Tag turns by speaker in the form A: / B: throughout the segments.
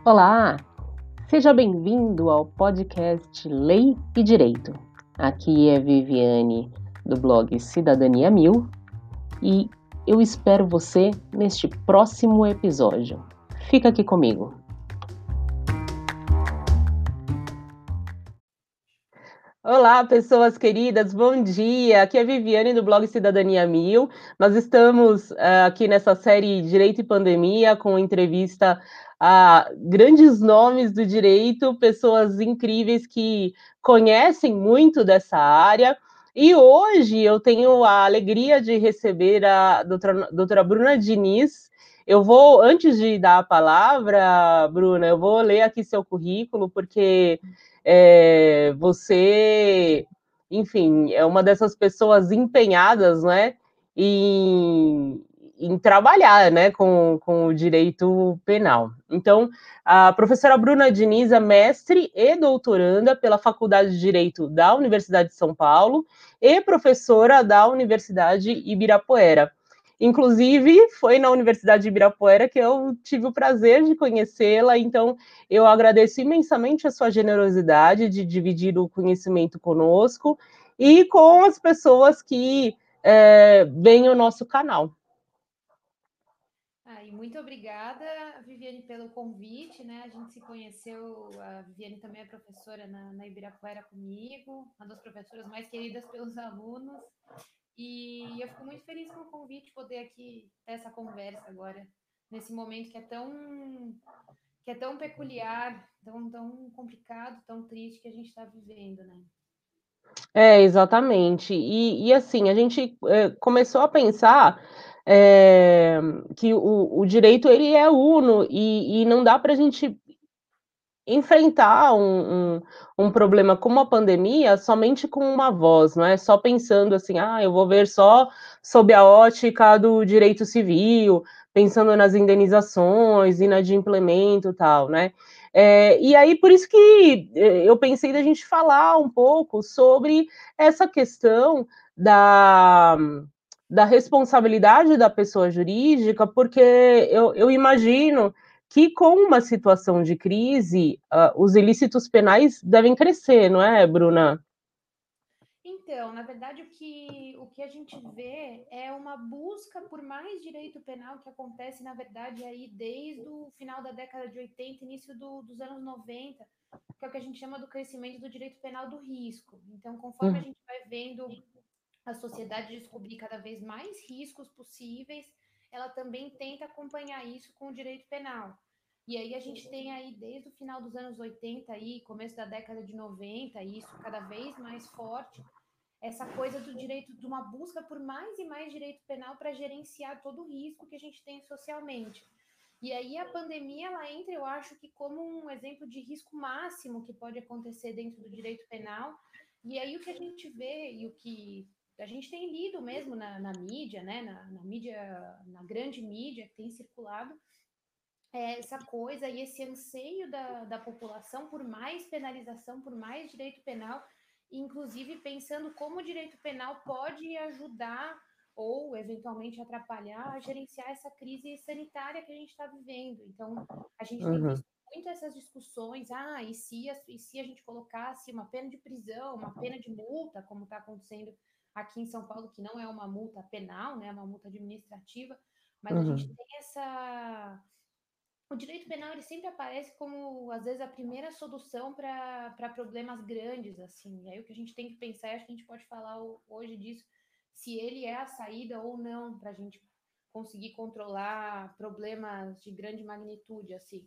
A: Olá, seja bem-vindo ao podcast Lei e Direito. Aqui é Viviane, do blog Cidadania Mil, e eu espero você neste próximo episódio. Fica aqui comigo. Olá, pessoas queridas, bom dia! Aqui é a Viviane, do blog Cidadania Mil. Nós estamos aqui nessa série Direito e Pandemia, com entrevista a grandes nomes do direito, pessoas incríveis que conhecem muito dessa área. E hoje eu tenho a alegria de receber a doutora Bruna Diniz. Antes de dar a palavra, Bruna, eu vou ler aqui seu currículo, porque você, enfim, é uma dessas pessoas empenhadas, né, em trabalhar, né, com o direito penal. Então, a professora Bruna Diniz é mestre e doutoranda pela Faculdade de Direito da Universidade de São Paulo e professora da Universidade Ibirapuera. Inclusive, foi na Universidade de Ibirapuera que eu tive o prazer de conhecê-la, então eu agradeço imensamente a sua generosidade de dividir o conhecimento conosco e com as pessoas que veem o nosso canal.
B: E muito obrigada, Viviane, pelo convite, né? A gente se conheceu, a Viviane também é professora na Ibirapuera comigo, uma das professoras mais queridas pelos alunos, e eu fico muito feliz com o convite, poder aqui ter essa conversa agora, nesse momento que é tão peculiar, tão complicado, tão triste que a gente está vivendo, né?
A: Exatamente. E assim, a gente começou a pensar que o direito ele é uno e não dá para a gente enfrentar um problema como a pandemia somente com uma voz, não é só pensando assim, eu vou ver só sob a ótica do direito civil, pensando nas indenizações, inadimplemento e tal, né? E aí, por isso que eu pensei da gente falar um pouco sobre essa questão da, da responsabilidade da pessoa jurídica, porque eu imagino que com uma situação de crise, os ilícitos penais devem crescer, não é, Bruna?
B: Então, na verdade, o que a gente vê é uma busca por mais direito penal que acontece, na verdade, aí desde o final da década de 80, início dos anos 90, que é o que a gente chama do crescimento do direito penal do risco. Então, conforme a
A: Uhum.
B: gente vai vendo a sociedade descobrir cada vez mais riscos possíveis, ela também tenta acompanhar isso com o direito penal. E aí a gente tem aí desde o final dos anos 80 aí, começo da década de 90, isso cada vez mais forte, essa coisa do direito, de uma busca por mais e mais direito penal para gerenciar todo o risco que a gente tem socialmente. E aí a pandemia, ela entra, eu acho que como um exemplo de risco máximo que pode acontecer dentro do direito penal. E aí o que a gente vê e o que a gente tem lido mesmo na mídia, né, na mídia, na grande mídia que tem circulado, essa coisa e esse anseio da população por mais penalização, por mais direito penal, inclusive pensando como o direito penal pode ajudar ou eventualmente atrapalhar a gerenciar essa crise sanitária que a gente está vivendo. Então, a gente tem
A: Uhum.
B: visto muito essas discussões, e se a gente colocasse uma pena de prisão, uma pena de multa, como está acontecendo aqui em São Paulo, que não é uma multa penal, né, é uma multa administrativa, mas a gente
A: Uhum.
B: tem o direito penal ele sempre aparece como, às vezes, a primeira solução para problemas grandes, assim. E aí o que a gente tem que pensar, acho que a gente pode falar hoje disso, se ele é a saída ou não para a gente conseguir controlar problemas de grande magnitude, assim.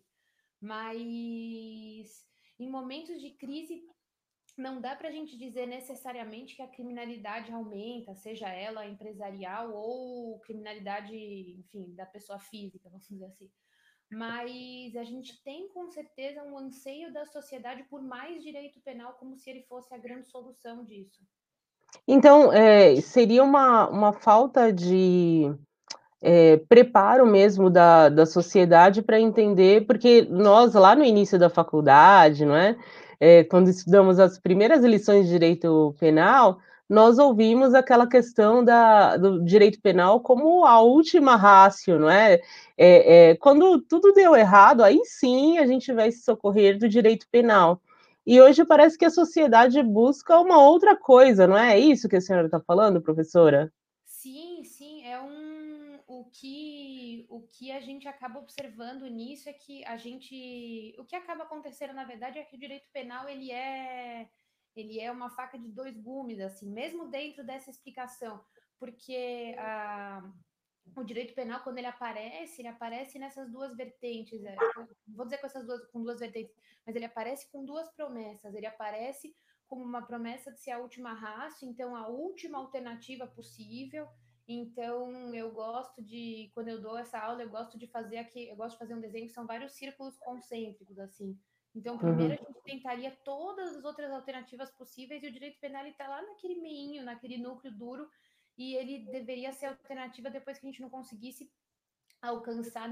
B: Mas em momentos de crise, não dá para a gente dizer necessariamente que a criminalidade aumenta, seja ela empresarial ou criminalidade, enfim, da pessoa física, vamos dizer assim. Mas a gente tem com certeza um anseio da sociedade por mais direito penal, como se ele fosse a grande solução disso.
A: Então, seria uma falta de preparo mesmo da sociedade para entender, porque nós, lá no início da faculdade, não é? Quando estudamos as primeiras lições de direito penal, nós ouvimos aquela questão do direito penal como a última ratio, não é? Quando tudo deu errado, aí sim a gente vai se socorrer do direito penal. E hoje parece que a sociedade busca uma outra coisa, não é? É isso que a senhora está falando, professora?
B: Sim, sim, o que a gente acaba observando nisso é que o que acaba acontecendo na verdade é que o direito penal ele é uma faca de dois gumes assim, mesmo dentro dessa explicação, porque o direito penal quando ele aparece nessas duas vertentes, vou dizer com duas vertentes, mas ele aparece com duas promessas, ele aparece como uma promessa de ser a última raça, então a última alternativa possível. Então, quando eu dou essa aula, eu gosto de fazer aqui, eu gosto de fazer um desenho que são vários círculos concêntricos, assim. Então, primeiro a
A: Uhum,
B: gente tentaria todas as outras alternativas possíveis e o direito penal está lá naquele meinho, naquele núcleo duro, e ele deveria ser alternativa depois que a gente não conseguisse alcançar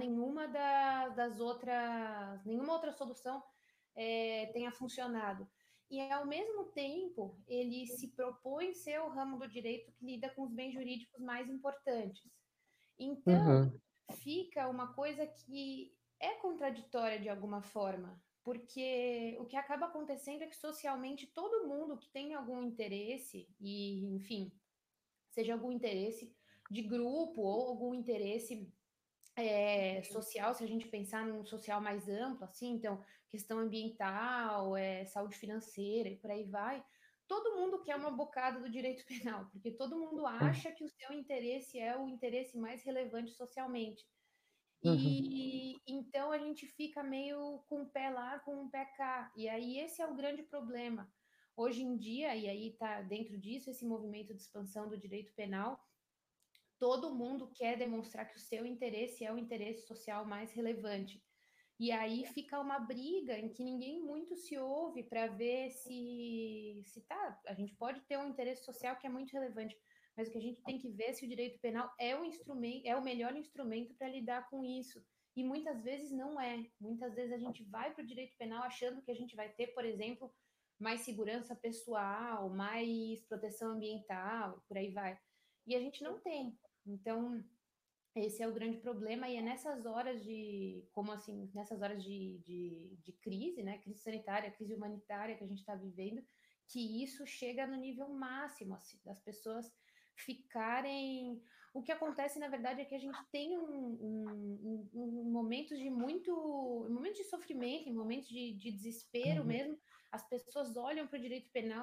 B: nenhuma outra solução tenha funcionado. E, ao mesmo tempo, ele se propõe ser o ramo do direito que lida com os bens jurídicos mais importantes. Então,
A: uhum,
B: fica uma coisa que é contraditória de alguma forma, porque o que acaba acontecendo é que socialmente todo mundo que tem algum interesse, e enfim, seja algum interesse de grupo ou algum interesse social, se a gente pensar num social mais amplo, assim, então, questão ambiental, saúde financeira e por aí vai, todo mundo quer uma bocada do direito penal, porque todo mundo acha que o seu interesse é o interesse mais relevante socialmente.
A: uhum,
B: E então a gente fica meio com um pé lá, com um pé cá. E aí esse é o grande problema. Hoje em dia, e aí está dentro disso esse movimento de expansão do direito penal, todo mundo quer demonstrar que o seu interesse é o interesse social mais relevante. E aí fica uma briga em que ninguém muito se ouve para ver se tá. A gente pode ter um interesse social que é muito relevante, mas o que a gente tem que ver é se o direito penal é o instrumento, é o melhor instrumento para lidar com isso. E muitas vezes não é. Muitas vezes a gente vai para o direito penal achando que a gente vai ter, por exemplo, mais segurança pessoal, mais proteção ambiental, por aí vai. E a gente não tem. Então, esse é o grande problema, e é nessas horas como assim, nessas horas de crise, né? Crise sanitária, crise humanitária que a gente está vivendo, que isso chega no nível máximo, assim, das pessoas ficarem. O que acontece, na verdade, é que a gente tem momentos de momentos de sofrimento, em momentos de desespero
A: uhum.
B: mesmo, as pessoas olham para o direito penal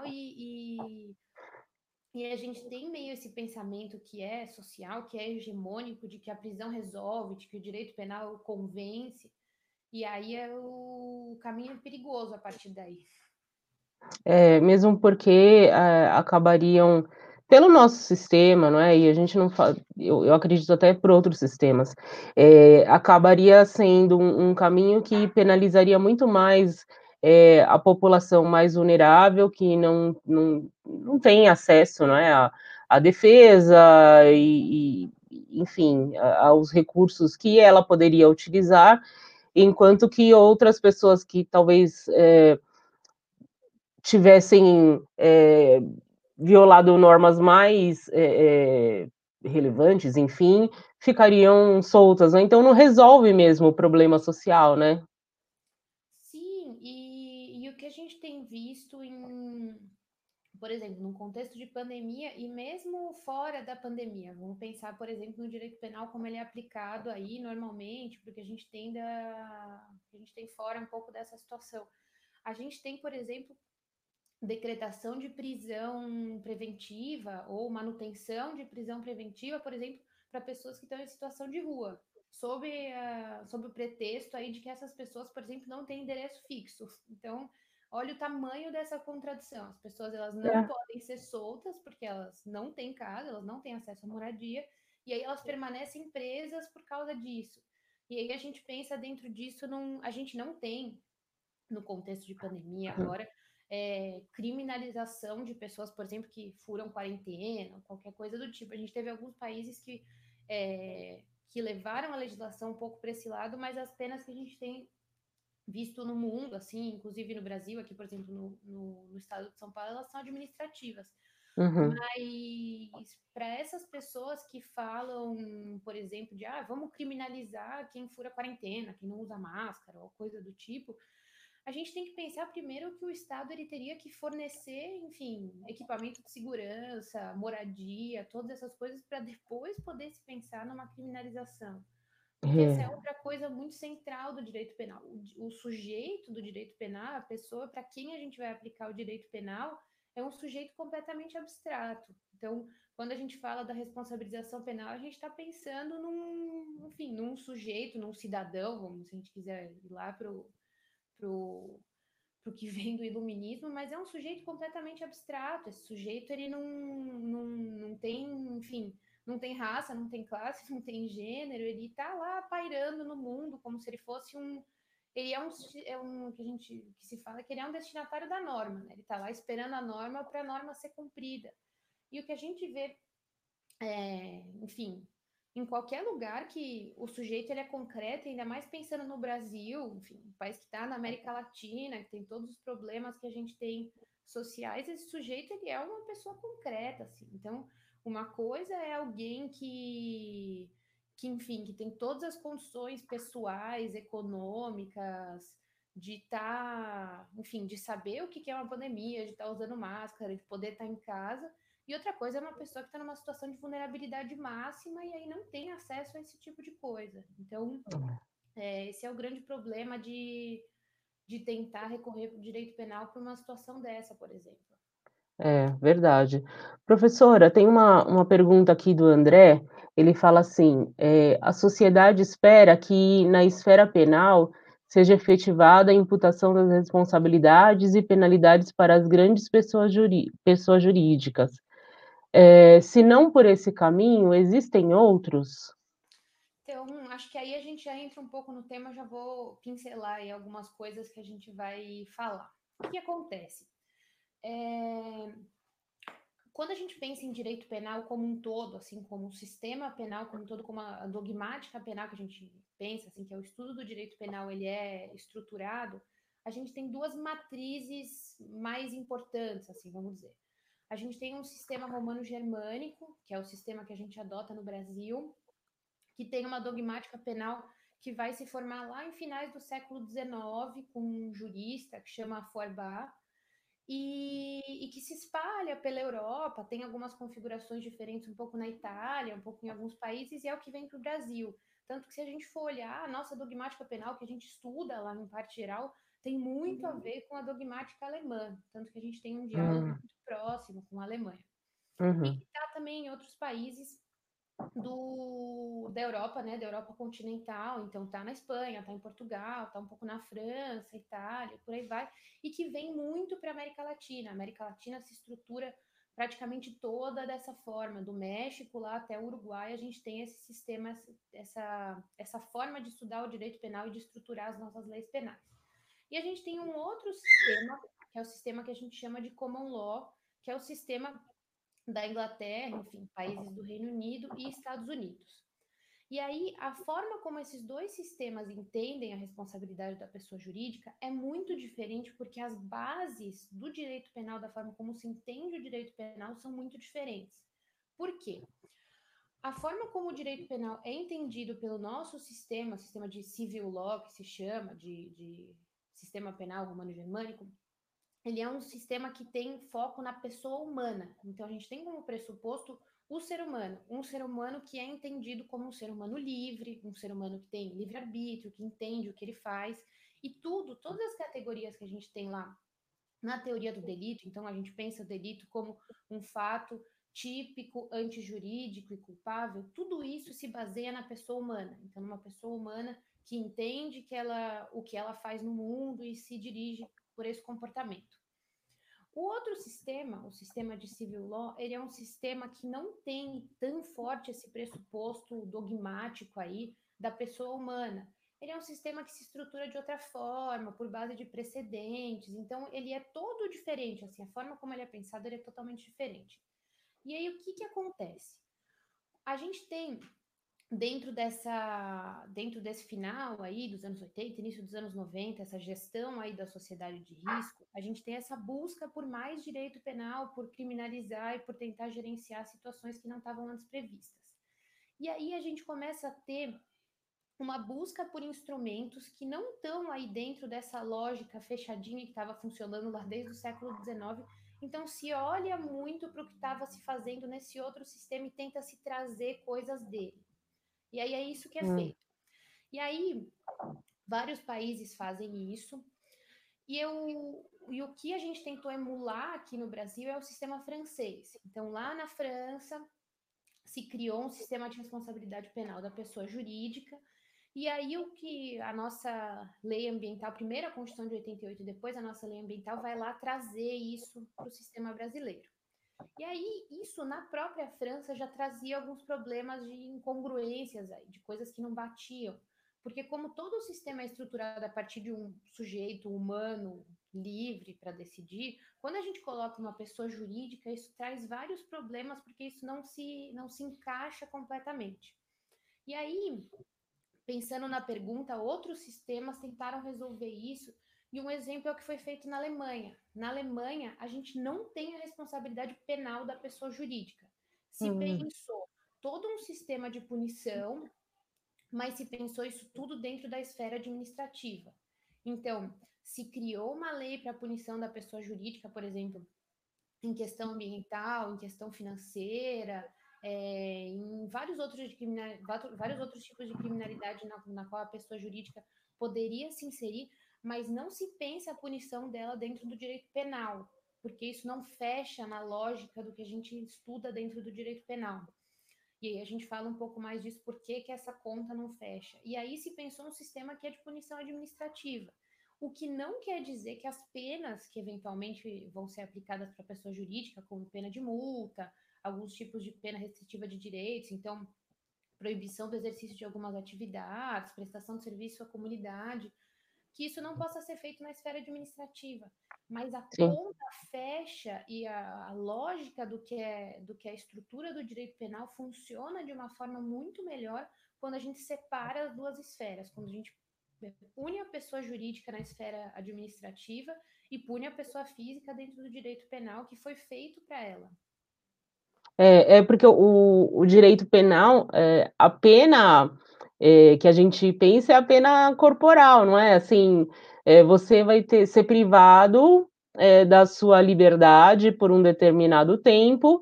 B: e a gente tem meio esse pensamento que é social, que é hegemônico, de que a prisão resolve, de que o direito penal convence, e aí o caminho é perigoso a partir daí.
A: Mesmo porque, acabariam pelo nosso sistema, não é, e a gente não fa eu acredito até por outros sistemas, acabaria sendo um caminho que penalizaria muito mais, a população mais vulnerável que não tem acesso, não é, à defesa enfim, aos recursos que ela poderia utilizar, enquanto que outras pessoas que talvez, tivessem violado normas mais relevantes, enfim, ficariam soltas, né? Então não resolve mesmo o problema social, né?
B: Sim, e o que a gente tem visto por exemplo, num contexto de pandemia e mesmo fora da pandemia, vamos pensar, por exemplo, no direito penal como ele é aplicado aí normalmente, porque a gente tem fora um pouco dessa situação. A gente tem, por exemplo, decretação de prisão preventiva ou manutenção de prisão preventiva, por exemplo, para pessoas que estão em situação de rua, sob o pretexto aí de que essas pessoas, por exemplo, não têm endereço fixo. Então, olha o tamanho dessa contradição. As pessoas elas não
A: É.
B: podem ser soltas porque elas não têm casa, elas não têm acesso à moradia, e aí elas permanecem presas por causa disso. E aí a gente pensa dentro disso, a gente não tem no contexto de pandemia agora, criminalização de pessoas, por exemplo, que furam quarentena, qualquer coisa do tipo. A gente teve alguns países que levaram a legislação um pouco para esse lado, mas as penas que a gente tem visto no mundo, assim, inclusive no Brasil, aqui, por exemplo, no estado de São Paulo, elas são administrativas.
A: Uhum.
B: Mas para essas pessoas que falam, por exemplo, de vamos criminalizar quem fura a quarentena, quem não usa máscara ou coisa do tipo, a gente tem que pensar primeiro que o Estado ele teria que fornecer, enfim, equipamento de segurança, moradia, todas essas coisas para depois poder se pensar numa criminalização. Porque essa é
A: É,
B: outra coisa muito central do direito penal. O sujeito do direito penal, a pessoa para quem a gente vai aplicar o direito penal, é um sujeito completamente abstrato. Então, quando a gente fala da responsabilização penal, a gente está pensando enfim, num sujeito, num cidadão, vamos, se a gente quiser ir lá pro, pro que vem do iluminismo, mas é um sujeito completamente abstrato. Esse sujeito, ele não tem, enfim, não tem raça, não tem classe, não tem gênero, ele está lá pairando no mundo como se ele fosse um. Ele é um que se fala que ele é um destinatário da norma, né? Ele está lá esperando a norma para a norma ser cumprida. E o que a gente vê, enfim, em qualquer lugar que o sujeito ele é concreto, ainda mais pensando no Brasil, enfim, um país que está na América Latina, que tem todos os problemas que a gente tem sociais, esse sujeito ele é uma pessoa concreta, assim. Então, uma coisa é alguém que enfim, que tem todas as condições pessoais, econômicas, de estar, enfim, de saber o que é uma pandemia, de estar usando máscara, de poder estar em casa. E outra coisa é uma pessoa que está numa situação de vulnerabilidade máxima e aí não tem acesso a esse tipo de coisa. Então, esse é o grande problema de tentar recorrer para o direito penal para uma situação dessa, por exemplo.
A: verdade. Professora, tem uma pergunta aqui do André, ele fala assim: "A sociedade espera que na esfera penal seja efetivada a imputação das responsabilidades e penalidades para as grandes pessoas jurídicas. Se não por esse caminho, existem outros?"
B: Então, acho que aí a gente já entra um pouco no tema, já vou pincelar aí algumas coisas que a gente vai falar. O que acontece? É, Quando a gente pensa em direito penal como um todo, assim como o sistema penal como um todo, como a dogmática penal que a gente pensa, assim, que é o estudo do direito penal, ele é estruturado, a gente tem duas matrizes mais importantes, assim, vamos dizer. A gente tem um sistema romano-germânico, que é o sistema que a gente adota no Brasil, que tem uma dogmática penal que vai se formar lá em finais do século XIX, com um jurista que chama Feuerbach, e que se espalha pela Europa, tem algumas configurações diferentes, um pouco na Itália, um pouco em alguns países, e é o que vem para o Brasil. Tanto que se a gente for olhar a nossa dogmática penal, que a gente estuda lá em parte geral, tem muito a ver com a dogmática alemã, tanto que a gente tem um diálogo
A: Hum,
B: muito próximo com a Alemanha. E que
A: uhum,
B: está também em outros países da Europa, né, da Europa continental, então tá na Espanha, tá em Portugal, tá um pouco na França, Itália, por aí vai, e que vem muito para a América Latina. A América Latina se estrutura praticamente toda dessa forma, do México lá até o Uruguai, a gente tem esse sistema, essa forma de estudar o direito penal e de estruturar as nossas leis penais. E a gente tem um outro sistema, que é o sistema que a gente chama de common law, que é o sistema da Inglaterra, enfim, países do Reino Unido e Estados Unidos. E aí, a forma como esses dois sistemas entendem a responsabilidade da pessoa jurídica é muito diferente, porque as bases do direito penal, da forma como se entende o direito penal, são muito diferentes. Por quê? A forma como o direito penal é entendido pelo nosso sistema, sistema de civil law, que se chama de sistema penal romano-germânico, ele é um sistema que tem foco na pessoa humana. Então a gente tem como pressuposto o ser humano, um ser humano que é entendido como um ser humano livre, um ser humano que tem livre-arbítrio, que entende o que ele faz, e todas as categorias que a gente tem lá na teoria do delito, então a gente pensa o delito como um fato típico, antijurídico e culpável, tudo isso se baseia na pessoa humana. Então, numa pessoa humana que entende o que ela faz no mundo e se dirige por esse comportamento. O outro sistema, o sistema de civil law, ele é um sistema que não tem tão forte esse pressuposto dogmático aí da pessoa humana. Ele é um sistema que se estrutura de outra forma, por base de precedentes. Então, ele é todo diferente, assim, a forma como ele é pensado, ele é totalmente diferente. E aí, o que acontece? A gente tem dentro desse final aí dos anos 80, início dos anos 90, essa gestão aí da sociedade de risco, a gente tem essa busca por mais direito penal, por criminalizar e por tentar gerenciar situações que não estavam antes previstas. E aí a gente começa a ter uma busca por instrumentos que não estão aí dentro dessa lógica fechadinha que estava funcionando lá desde o século XIX. Então, se olha muito para o que estava se fazendo nesse outro sistema e tenta se trazer coisas dele. E aí é isso que é
A: Hum,
B: feito. E aí, vários países fazem isso. E o que a gente tentou emular aqui no Brasil é o sistema francês. Então, lá na França, se criou um sistema de responsabilidade penal da pessoa jurídica. E aí o que a nossa lei ambiental, primeiro a Constituição de 88 e depois a nossa lei ambiental, vai lá trazer isso para o sistema brasileiro. E aí, isso na própria França já trazia alguns problemas de incongruências, aí, de coisas que não batiam. Porque, como todo o sistema é estruturado a partir de um sujeito humano livre para decidir, quando a gente coloca uma pessoa jurídica, isso traz vários problemas, porque isso não se encaixa completamente. E aí, pensando na pergunta, outros sistemas tentaram resolver isso, e um exemplo é o que foi feito na Alemanha. Na Alemanha, a gente não tem a responsabilidade penal da pessoa jurídica. Se
A: hum,
B: pensou todo um sistema de punição, mas se pensou isso tudo dentro da esfera administrativa. Então, se criou uma lei para a punição da pessoa jurídica, por exemplo, em questão ambiental, em questão financeira, em vários outros tipos de criminalidade na qual a pessoa jurídica poderia se inserir, mas não se pensa a punição dela dentro do direito penal, porque isso não fecha na lógica do que a gente estuda dentro do direito penal. E aí a gente fala um pouco mais disso, por que essa conta não fecha. E aí se pensou um sistema que é de punição administrativa. O que não quer dizer que as penas que eventualmente vão ser aplicadas para a pessoa jurídica, como pena de multa, alguns tipos de pena restritiva de direitos, então proibição do exercício de algumas atividades, prestação de serviço à comunidade, que isso não possa ser feito na esfera administrativa. Mas a
A: sim.
B: conta fecha e a lógica do que a estrutura do direito penal funciona de uma forma muito melhor quando a gente separa as duas esferas, quando a gente pune a pessoa jurídica na esfera administrativa e pune a pessoa física dentro do direito penal que foi feito para ela.
A: É porque o direito penal, a pena, que a gente pensa é a pena corporal, não é? Assim, você vai ser privado, da sua liberdade por um determinado tempo,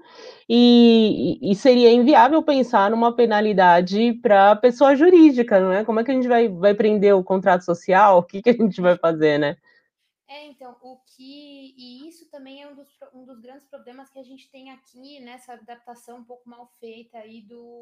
A: e seria inviável pensar numa penalidade para pessoa jurídica, não é? Como é que a gente vai prender o contrato social? O que que a gente vai fazer, né?
B: Então, e isso também é um dos grandes problemas que a gente tem aqui nessa adaptação um pouco mal feita aí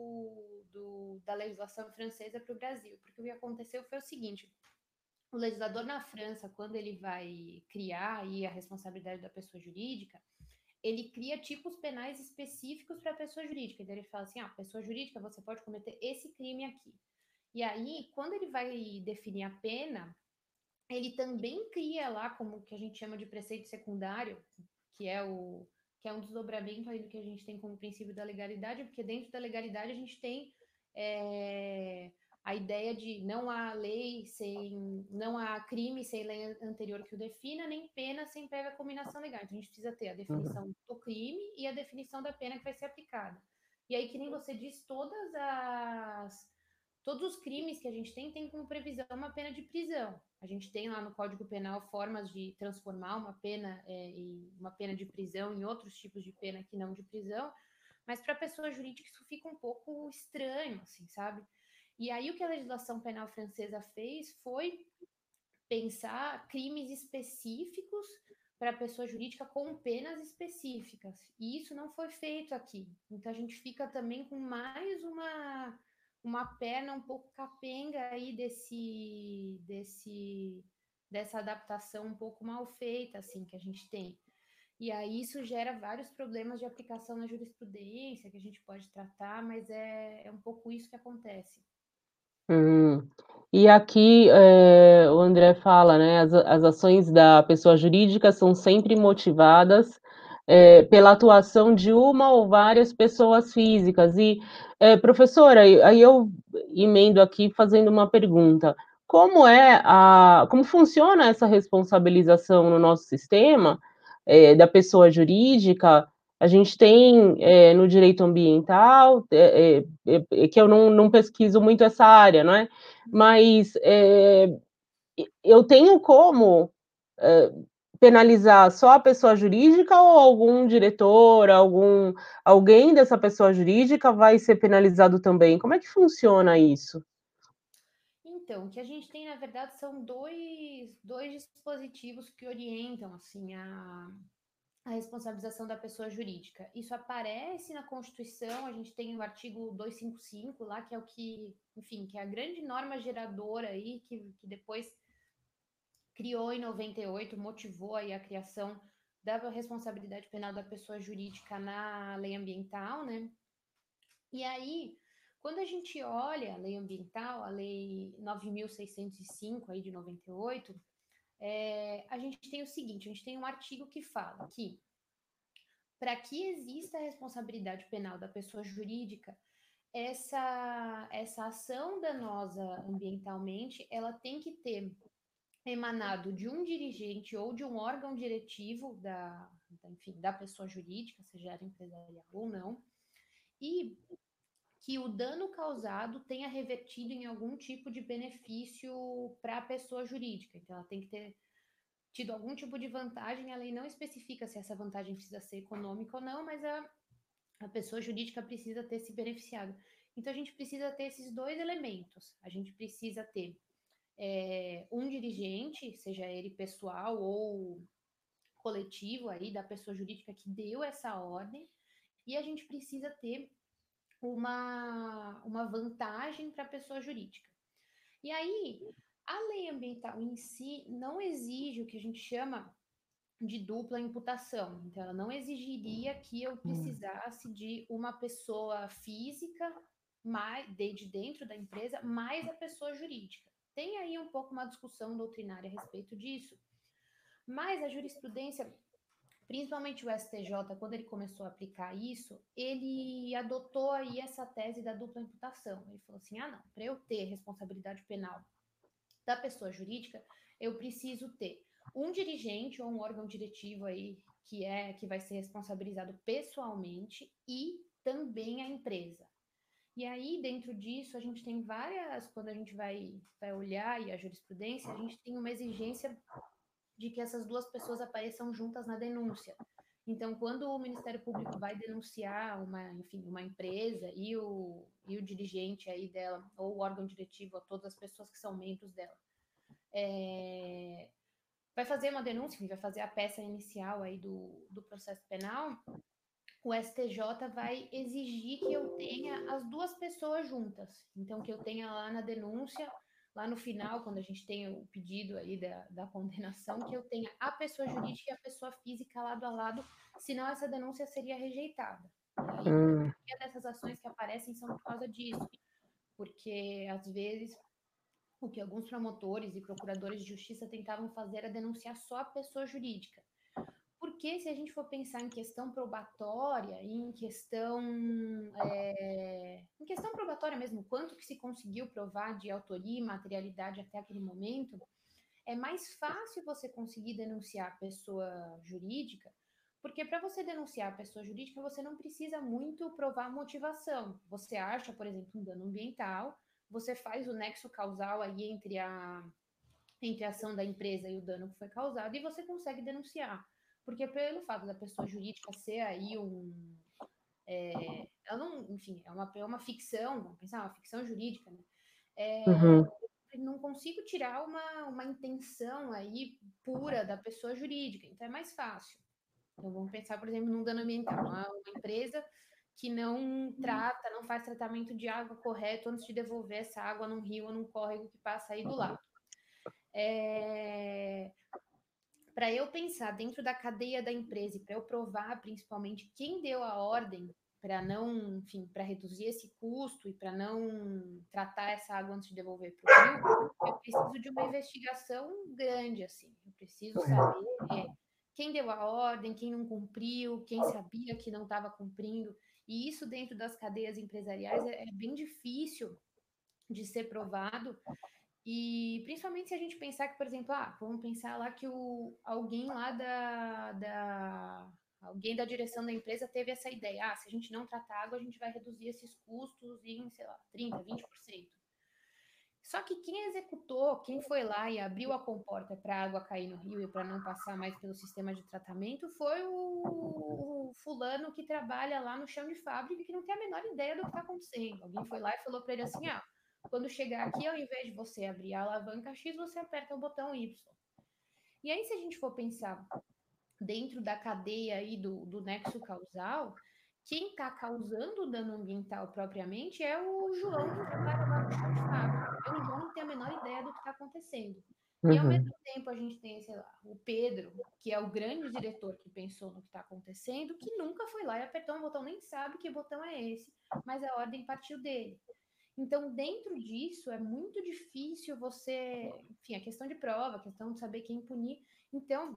B: da legislação francesa para o Brasil. Porque o que aconteceu foi o seguinte: o legislador na França, quando ele vai criar aí a responsabilidade da pessoa jurídica, ele cria tipos penais específicos para a pessoa jurídica. Então, ele fala assim: ah, pessoa jurídica, você pode cometer esse crime aqui. E aí, quando ele vai definir a pena, ele também cria lá como que a gente chama de preceito secundário, que é o que é um desdobramento aí do que a gente tem como princípio da legalidade, porque dentro da legalidade a gente tem a ideia de não há crime sem lei anterior que o defina, nem pena sem prévia combinação legal. Então a gente precisa ter a
A: Uhum.
B: definição do crime e a definição da pena que vai ser aplicada. E aí, que nem você diz, todos os crimes que a gente tem como previsão uma pena de prisão. A gente tem lá no Código Penal formas de transformar uma pena de prisão em outros tipos de pena que não de prisão, mas para a pessoa jurídica isso fica um pouco estranho, assim, sabe? E aí o que a legislação penal francesa fez foi pensar crimes específicos para a pessoa jurídica com penas específicas. E isso não foi feito aqui. Então a gente fica também com mais uma perna um pouco capenga aí dessa adaptação um pouco mal feita assim que a gente tem. E aí isso gera vários problemas de aplicação na jurisprudência que a gente pode tratar, mas é um pouco isso que acontece.
A: Hum. E aqui, o André fala, né, as ações da pessoa jurídica são sempre motivadas, pela atuação de uma ou várias pessoas físicas. E, professora, aí eu emendo aqui fazendo uma pergunta: como funciona essa responsabilização no nosso sistema, da pessoa jurídica? A gente tem, no direito ambiental, que eu não pesquiso muito essa área, não é, mas, eu tenho como, penalizar só a pessoa jurídica ou algum diretor, alguém dessa pessoa jurídica vai ser penalizado também? Como é que funciona isso?
B: Então, o que a gente tem, na verdade, são dois dispositivos que orientam, assim, a responsabilização da pessoa jurídica. Isso aparece na Constituição, a gente tem o artigo 255 lá, que é o que, enfim, que é a grande norma geradora aí, que depois criou em 98, motivou aí a criação da responsabilidade penal da pessoa jurídica na lei ambiental, né? E aí, quando a gente olha a lei ambiental, a lei 9.605 aí de 98, a gente tem o seguinte, a gente tem um artigo que fala que para que exista a responsabilidade penal da pessoa jurídica, essa ação danosa ambientalmente, ela tem que ter emanado de um dirigente ou de um órgão diretivo enfim, da pessoa jurídica, seja ela empresarial ou não, e que o dano causado tenha revertido em algum tipo de benefício para a pessoa jurídica. Então, ela tem que ter tido algum tipo de vantagem. A lei não especifica se essa vantagem precisa ser econômica ou não, mas a pessoa jurídica precisa ter se beneficiado. Então, a gente precisa ter esses dois elementos. A gente precisa ter um dirigente, seja ele pessoal ou coletivo aí da pessoa jurídica que deu essa ordem, e a gente precisa ter uma vantagem para a pessoa jurídica. E aí, a lei ambiental em si não exige o que a gente chama de dupla imputação. Então, ela não exigiria que eu precisasse de uma pessoa física de dentro da empresa mais a pessoa jurídica. Tem aí um pouco uma discussão doutrinária a respeito disso, mas a jurisprudência, principalmente o STJ, quando ele começou a aplicar isso, ele adotou aí essa tese da dupla imputação. Ele falou assim: ah, não, para eu ter responsabilidade penal da pessoa jurídica, eu preciso ter um dirigente ou um órgão diretivo aí que vai ser responsabilizado pessoalmente e também a empresa. E aí, dentro disso, a gente tem quando a gente vai olhar e a jurisprudência, a gente tem uma exigência de que essas duas pessoas apareçam juntas na denúncia. Então, quando o Ministério Público vai denunciar enfim, uma empresa e o dirigente aí dela, ou o órgão diretivo, ou todas as pessoas que são membros dela, vai fazer uma denúncia, vai fazer a peça inicial aí do processo penal, o STJ vai exigir que eu tenha as duas pessoas juntas. Então, que eu tenha lá na denúncia, lá no final, quando a gente tem o pedido aí da condenação, que eu tenha a pessoa jurídica e a pessoa física lado a lado, senão essa denúncia seria rejeitada. E aí, a
A: Hum.
B: maioria dessas ações que aparecem são por causa disso, porque às vezes o que alguns promotores e procuradores de justiça tentavam fazer era denunciar só a pessoa jurídica. Porque se a gente for pensar em questão probatória, em questão probatória mesmo, quanto que se conseguiu provar de autoria e materialidade até aquele momento, é mais fácil você conseguir denunciar a pessoa jurídica, porque para você denunciar a pessoa jurídica, você não precisa muito provar motivação. Você acha, por exemplo, um dano ambiental, você faz o nexo causal aí entre a ação da empresa e o dano que foi causado, e você consegue denunciar. Porque pelo fato da pessoa jurídica ser aí ela não, enfim, é uma ficção, vamos pensar, uma ficção jurídica, né?
A: Uhum.
B: Não consigo tirar uma intenção aí pura da pessoa jurídica, então é mais fácil. Então vamos pensar, por exemplo, num dano ambiental, uma empresa que não trata, não faz tratamento de água correto antes de devolver essa água num rio ou num córrego que passa aí do lado. Para eu pensar dentro da cadeia da empresa e para eu provar principalmente quem deu a ordem para não, enfim, para reduzir esse custo e para não tratar essa água antes de devolver para o rio, eu preciso de uma investigação grande, assim. Eu preciso saber quem deu a ordem, quem não cumpriu, quem sabia que não estava cumprindo. E isso dentro das cadeias empresariais é bem difícil de ser provado. E principalmente se a gente pensar que, por exemplo, vamos pensar lá que alguém lá alguém da direção da empresa teve essa ideia. Se a gente não tratar água, a gente vai reduzir esses custos em, sei lá, 30, 20%. Só que quem executou, quem foi lá e abriu a comporta para a água cair no rio e para não passar mais pelo sistema de tratamento foi o fulano que trabalha lá no chão de fábrica que não tem a menor ideia do que está acontecendo. Alguém foi lá e falou para ele assim: quando chegar aqui, ao invés de você abrir a alavanca X, você aperta o botão Y. E aí, se a gente for pensar dentro da cadeia aí do nexo causal, quem está causando o dano ambiental propriamente é o João que trabalha lá no chão de fábrica. Então, o João não tem a menor ideia do que está acontecendo. E ao mesmo
A: Uhum.
B: tempo a gente tem, sei lá, o Pedro, que é o grande diretor que pensou no que está acontecendo, que nunca foi lá e apertou um botão, nem sabe que botão é esse, mas a ordem partiu dele. Então, dentro disso, é muito difícil você. Enfim, a questão de prova, a questão de saber quem punir. Então,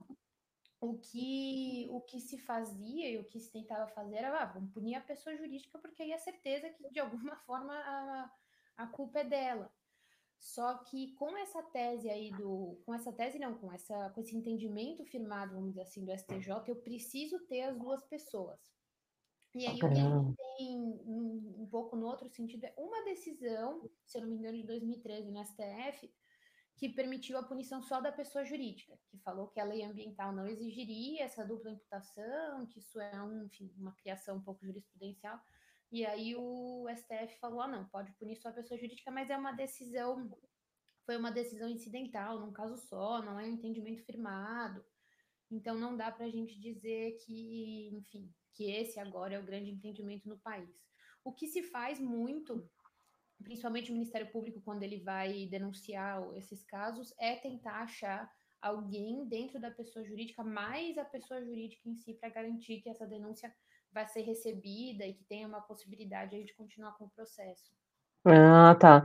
B: o que se fazia e o que se tentava fazer era, vamos punir a pessoa jurídica, porque aí é certeza que, de alguma forma, a culpa é dela. Só que com essa tese aí com essa tese não, com esse entendimento firmado, vamos dizer assim, do STJ, eu preciso ter as duas pessoas. E aí o que a gente tem um pouco no outro sentido é uma decisão, se eu não me engano, de 2013 no STF, que permitiu a punição só da pessoa jurídica, que falou que a lei ambiental não exigiria essa dupla imputação, que isso é enfim, uma criação um pouco jurisprudencial. E aí o STF falou: não, pode punir só a pessoa jurídica, mas foi uma decisão incidental, num caso só, não é um entendimento firmado. Então não dá para a gente dizer que, enfim, que esse agora é o grande entendimento no país. O que se faz muito, principalmente o Ministério Público, quando ele vai denunciar esses casos, é tentar achar alguém dentro da pessoa jurídica, mais a pessoa jurídica em si, para garantir que essa denúncia vai ser recebida e que tenha uma possibilidade aí de continuar com o processo.
A: Ah, tá.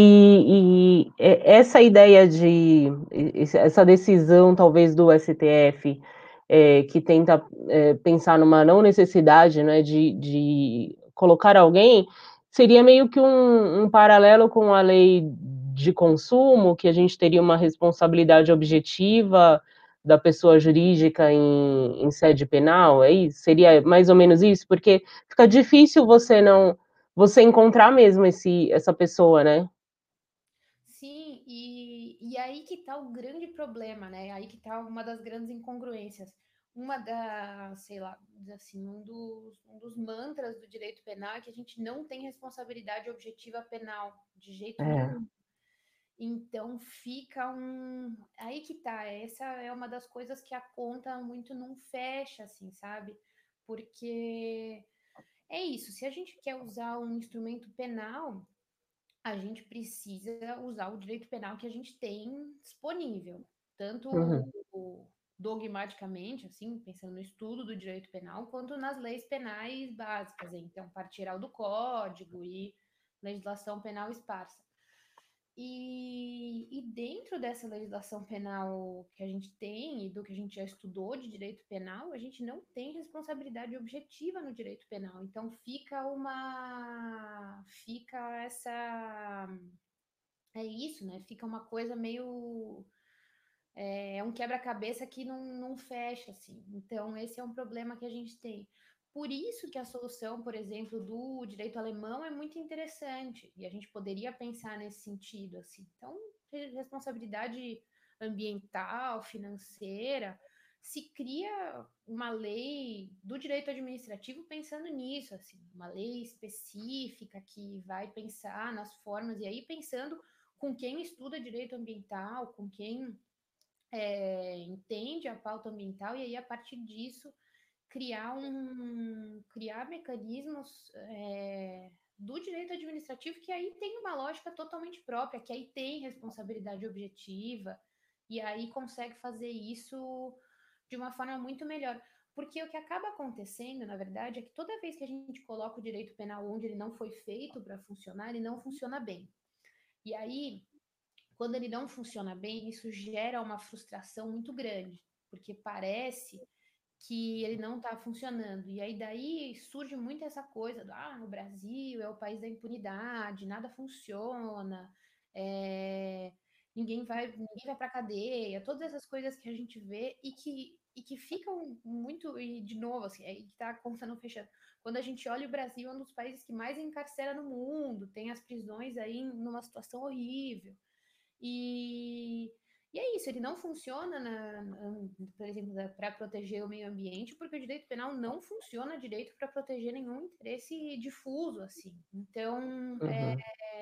A: Essa ideia essa decisão talvez do STF, que tenta, pensar numa não necessidade, né, de colocar alguém, seria meio que um paralelo com a lei de consumo, que a gente teria uma responsabilidade objetiva da pessoa jurídica em sede penal, é isso? Seria mais ou menos isso? Porque fica difícil você encontrar mesmo essa pessoa, né?
B: Sim, e aí que está o grande problema, né? Aí que está uma das grandes incongruências. Sei lá, assim, um dos mantras do direito penal é que a gente não tem responsabilidade objetiva penal, de jeito
A: É.
B: nenhum. Então fica Aí que tá, essa é uma das coisas que a conta muito não fecha, assim, sabe? Porque é isso, se a gente quer usar um instrumento penal, a gente precisa usar o direito penal que a gente tem disponível, tanto
A: Uhum.
B: dogmaticamente, assim, pensando no estudo do direito penal, quanto nas leis penais básicas, então, parte geral do Código e legislação penal esparsa. E dentro dessa legislação penal que a gente tem e do que a gente já estudou de direito penal, a gente não tem responsabilidade objetiva no direito penal. Então fica essa é isso, né? Fica uma coisa meio um quebra-cabeça que não fecha assim. Então esse é um problema que a gente tem. Por isso que a solução, por exemplo, do direito alemão é muito interessante e a gente poderia pensar nesse sentido assim. Então, responsabilidade ambiental, financeira, se cria uma lei do direito administrativo pensando nisso, assim, uma lei específica que vai pensar nas formas e aí pensando com quem estuda direito ambiental, com quem entende a pauta ambiental e aí a partir disso criar mecanismos do direito administrativo que aí tem uma lógica totalmente própria, que aí tem responsabilidade objetiva e aí consegue fazer isso de uma forma muito melhor. Porque o que acaba acontecendo, na verdade, é que toda vez que a gente coloca o direito penal onde ele não foi feito para funcionar, ele não funciona bem. E aí, quando ele não funciona bem, isso gera uma frustração muito grande, porque parece que ele não está funcionando. E aí daí surge muito essa coisa do o Brasil é o país da impunidade, nada funciona, é, ninguém vai para cadeia, todas essas coisas que a gente vê e que ficam muito, e de novo, assim, aí que tá a conta não fechando. Quando a gente olha o Brasil, é um dos países que mais encarcera no mundo, tem as prisões aí numa situação horrível. E, e é isso, ele não funciona, por exemplo, para proteger o meio ambiente, porque o direito penal não funciona direito para proteger nenhum interesse difuso, assim. Então,
A: Uhum.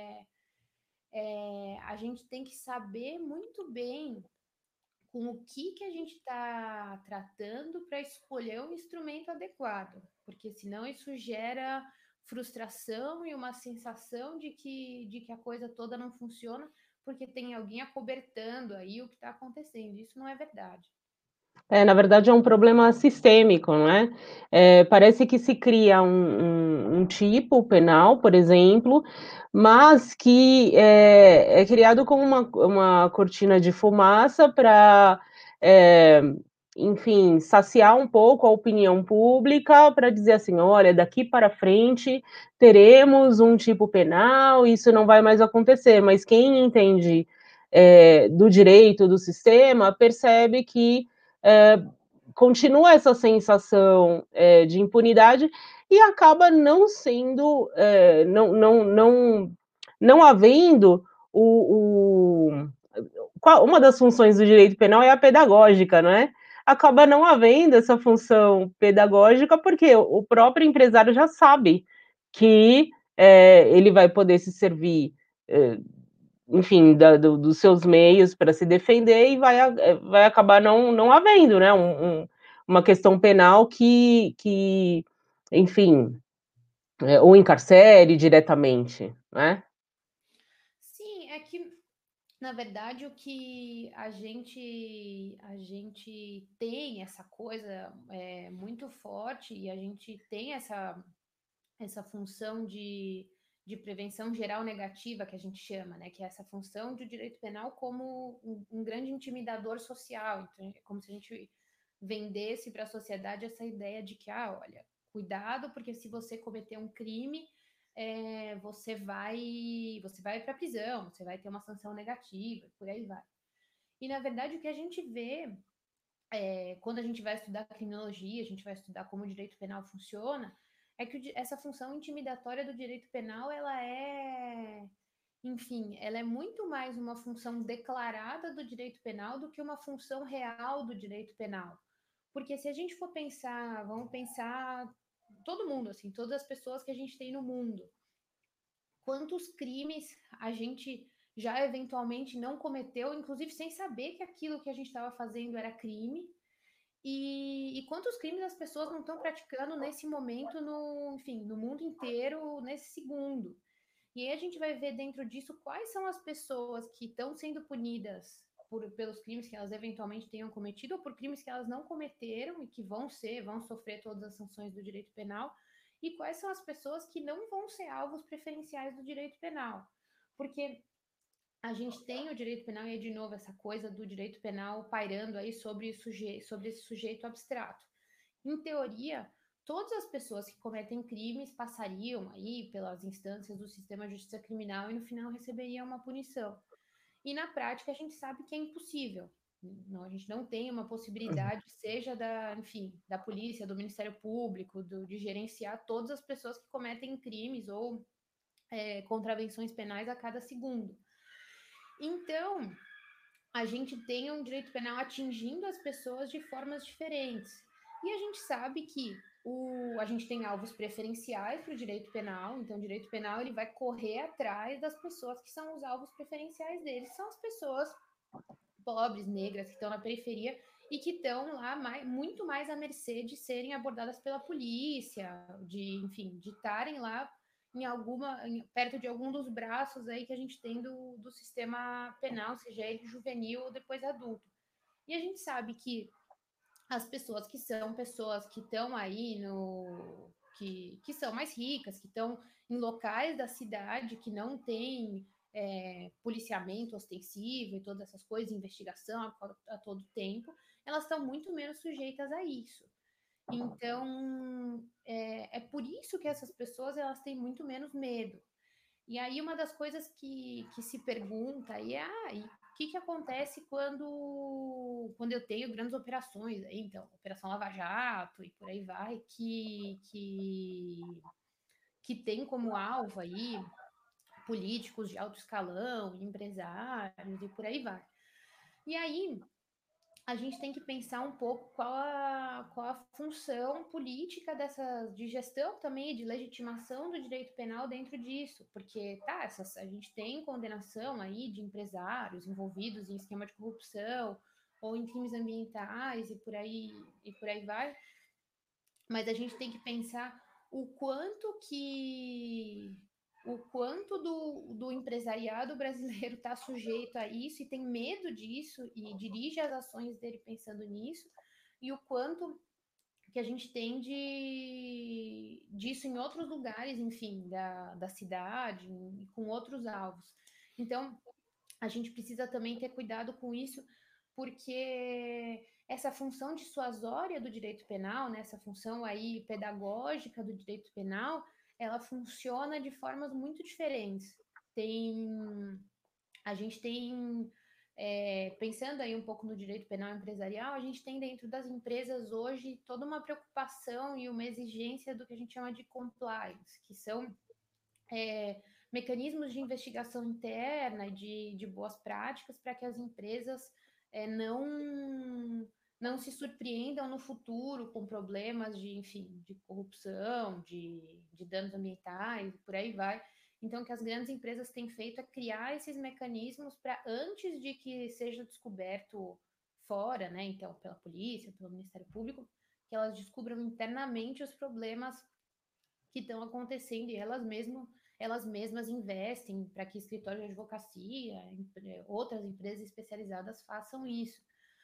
B: a gente tem que saber muito bem com o que a gente está tratando para escolher o instrumento adequado, porque senão isso gera frustração e uma sensação de que a coisa toda não funciona porque tem alguém acobertando aí o que está acontecendo. Isso não é verdade.
A: Na verdade é um problema sistêmico, não é? Parece que se cria um tipo penal, por exemplo, mas que é criado como uma cortina de fumaça para, enfim, saciar um pouco a opinião pública, para dizer assim: "Olha, daqui para frente teremos um tipo penal, isso não vai mais acontecer", mas quem entende, do direito, do sistema, percebe que é, continua essa sensação de impunidade e acaba não sendo, não havendo o, uma das funções do direito penal é a pedagógica, não é? Acaba não havendo essa função pedagógica porque o próprio empresário já sabe que ele vai poder se servir enfim, dos seus meios para se defender e vai acabar não havendo, né, uma questão penal que enfim, ou encarcere diretamente, né?
B: Sim, é que na verdade o que a gente tem essa coisa muito forte e a gente tem essa função de prevenção geral negativa que a gente chama, né? Que é essa função do direito penal como um grande intimidador social. Então, é como se a gente vendesse para a sociedade essa ideia de que, olha, cuidado, porque se você cometer um crime, você vai para a prisão, você vai ter uma sanção negativa, por aí vai. E na verdade o que a gente vê quando a gente vai estudar criminologia, a gente vai estudar como o direito penal funciona, é que essa função intimidatória do direito penal, enfim, ela é muito mais uma função declarada do direito penal do que uma função real do direito penal. Porque se a gente for pensar, vamos pensar todo mundo, assim, todas as pessoas que a gente tem no mundo, quantos crimes a gente já eventualmente não cometeu, inclusive sem saber que aquilo que a gente estava fazendo era crime, e quantos crimes as pessoas não estão praticando nesse momento, enfim, no mundo inteiro, nesse segundo. E aí a gente vai ver dentro disso quais são as pessoas que estão sendo punidas pelos crimes que elas eventualmente tenham cometido ou por crimes que elas não cometeram e que vão sofrer todas as sanções do direito penal, e quais são as pessoas que não vão ser alvos preferenciais do direito penal. Porque a gente tem o direito penal e, de novo, essa coisa do direito penal pairando aí sobre esse sujeito abstrato. Em teoria, todas as pessoas que cometem crimes passariam aí pelas instâncias do sistema de justiça criminal e no final receberiam uma punição. E na prática a gente sabe que é impossível. Não, a gente não tem uma possibilidade, seja enfim, da polícia, do Ministério Público, de gerenciar todas as pessoas que cometem crimes ou contravenções penais a cada segundo. Então, a gente tem um direito penal atingindo as pessoas de formas diferentes. E a gente sabe que a gente tem alvos preferenciais para o direito penal, então o direito penal ele vai correr atrás das pessoas que são os alvos preferenciais dele, são as pessoas pobres, negras, que estão na periferia e que estão lá muito mais à mercê de serem abordadas pela polícia, enfim, de estarem lá perto de algum dos braços aí que a gente tem do sistema penal, seja ele juvenil ou depois adulto. E a gente sabe que as pessoas que são pessoas que estão aí que são mais ricas, que estão em locais da cidade que não tem policiamento ostensivo e todas essas coisas, investigação a todo tempo, elas estão muito menos sujeitas a isso. Então, é por isso que essas pessoas elas têm muito menos medo. E aí uma das coisas que se pergunta aí é, e o que acontece quando eu tenho grandes operações aí, então, Operação Lava Jato e por aí vai, que tem como alvo aí políticos de alto escalão, empresários e por aí vai. E aí a gente tem que pensar um pouco qual a função política dessa, de gestão também, de legitimação do direito penal dentro disso, porque tá, a gente tem condenação aí de empresários envolvidos em esquema de corrupção ou em crimes ambientais e por aí vai, mas a gente tem que pensar o quanto que o quanto do empresariado brasileiro está sujeito a isso e tem medo disso e dirige as ações dele pensando nisso, e o quanto que a gente tem disso em outros lugares, enfim, da cidade, e com outros alvos. Então, a gente precisa também ter cuidado com isso, porque essa função dissuasória do direito penal, né, essa função aí pedagógica do direito penal, ela funciona de formas muito diferentes. A gente tem, pensando aí um pouco no direito penal empresarial, a gente tem dentro das empresas hoje toda uma preocupação e uma exigência do que a gente chama de compliance, que são mecanismos de investigação interna, de boas práticas, para que as empresas não se surpreendam no futuro com problemas de, enfim, de corrupção, de danos ambientais, por aí vai. Então, o que as grandes empresas têm feito é criar esses mecanismos para, antes de que seja descoberto fora, né, então, pela polícia, pelo Ministério Público, que elas descubram internamente os problemas que estão acontecendo e elas mesmas investem para que escritórios de advocacia, outras empresas especializadas façam isso.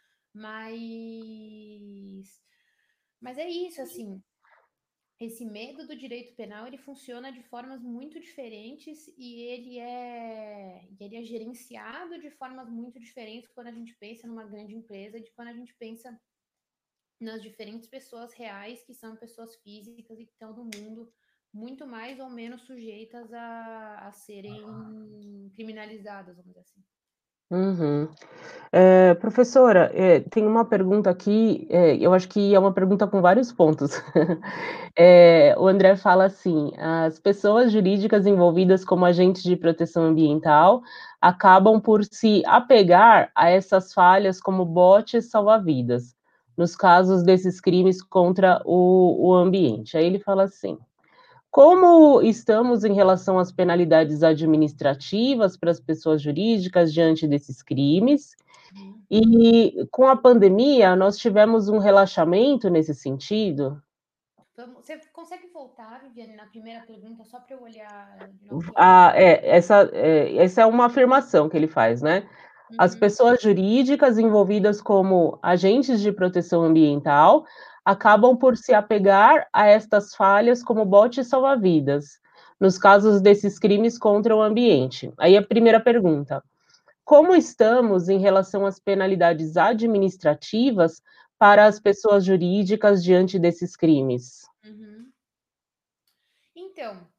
B: Mas, mas é isso, assim, esse medo do direito penal ele funciona de formas muito diferentes e ele é gerenciado de formas muito diferentes quando a gente pensa numa grande empresa de quando a gente pensa nas diferentes pessoas reais que são pessoas físicas e que estão no mundo muito mais ou menos sujeitas a serem criminalizadas, vamos dizer assim.
A: Uhum. Professora, tem uma pergunta aqui, eu acho que é uma pergunta com vários pontos. O André fala assim: "As pessoas jurídicas envolvidas como agentes de proteção ambiental acabam por se apegar a essas falhas como botes salva-vidas, nos casos desses crimes contra o ambiente". Aí ele fala assim: como estamos em relação às penalidades administrativas para as pessoas jurídicas diante desses crimes?
B: Uhum.
A: E com a pandemia, nós tivemos um relaxamento nesse sentido?
B: Você consegue voltar, Viviane, na primeira pergunta, só para eu olhar de novo que eu.
A: Essa é uma afirmação que ele faz, né. As
B: Uhum.
A: pessoas jurídicas envolvidas como agentes de proteção ambiental acabam por se apegar a estas falhas como botes salva-vidas, nos casos desses crimes contra o ambiente. Aí a primeira pergunta: como estamos em relação às penalidades administrativas para as pessoas jurídicas diante desses crimes?
B: Uhum. Então,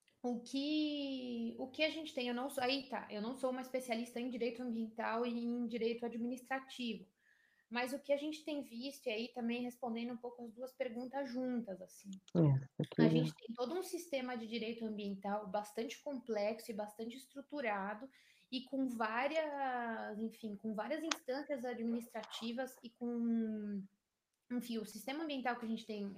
B: o que a gente tem, eu não sou, aí tá, eu não sou uma especialista em direito ambiental e em direito administrativo, mas o que a gente tem visto, e aí também respondendo um pouco as duas perguntas juntas, assim,
A: Aqui,
B: a gente tem todo um sistema de direito ambiental bastante complexo e bastante estruturado e com várias, enfim, com várias instâncias administrativas e com, enfim, o sistema ambiental que a gente tem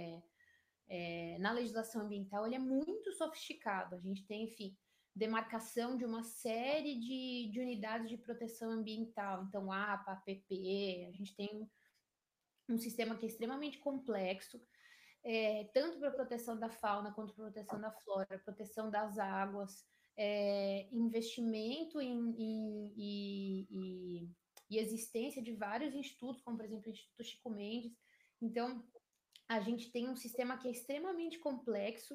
B: na legislação ambiental, ele é muito sofisticado. A gente tem, enfim, demarcação de uma série de unidades de proteção ambiental, então APA, APP, a gente tem um sistema que é extremamente complexo, tanto para proteção da fauna quanto para proteção da flora, proteção das águas, investimento e existência de vários institutos, como por exemplo o Instituto Chico Mendes. Então, a gente tem um sistema que é extremamente complexo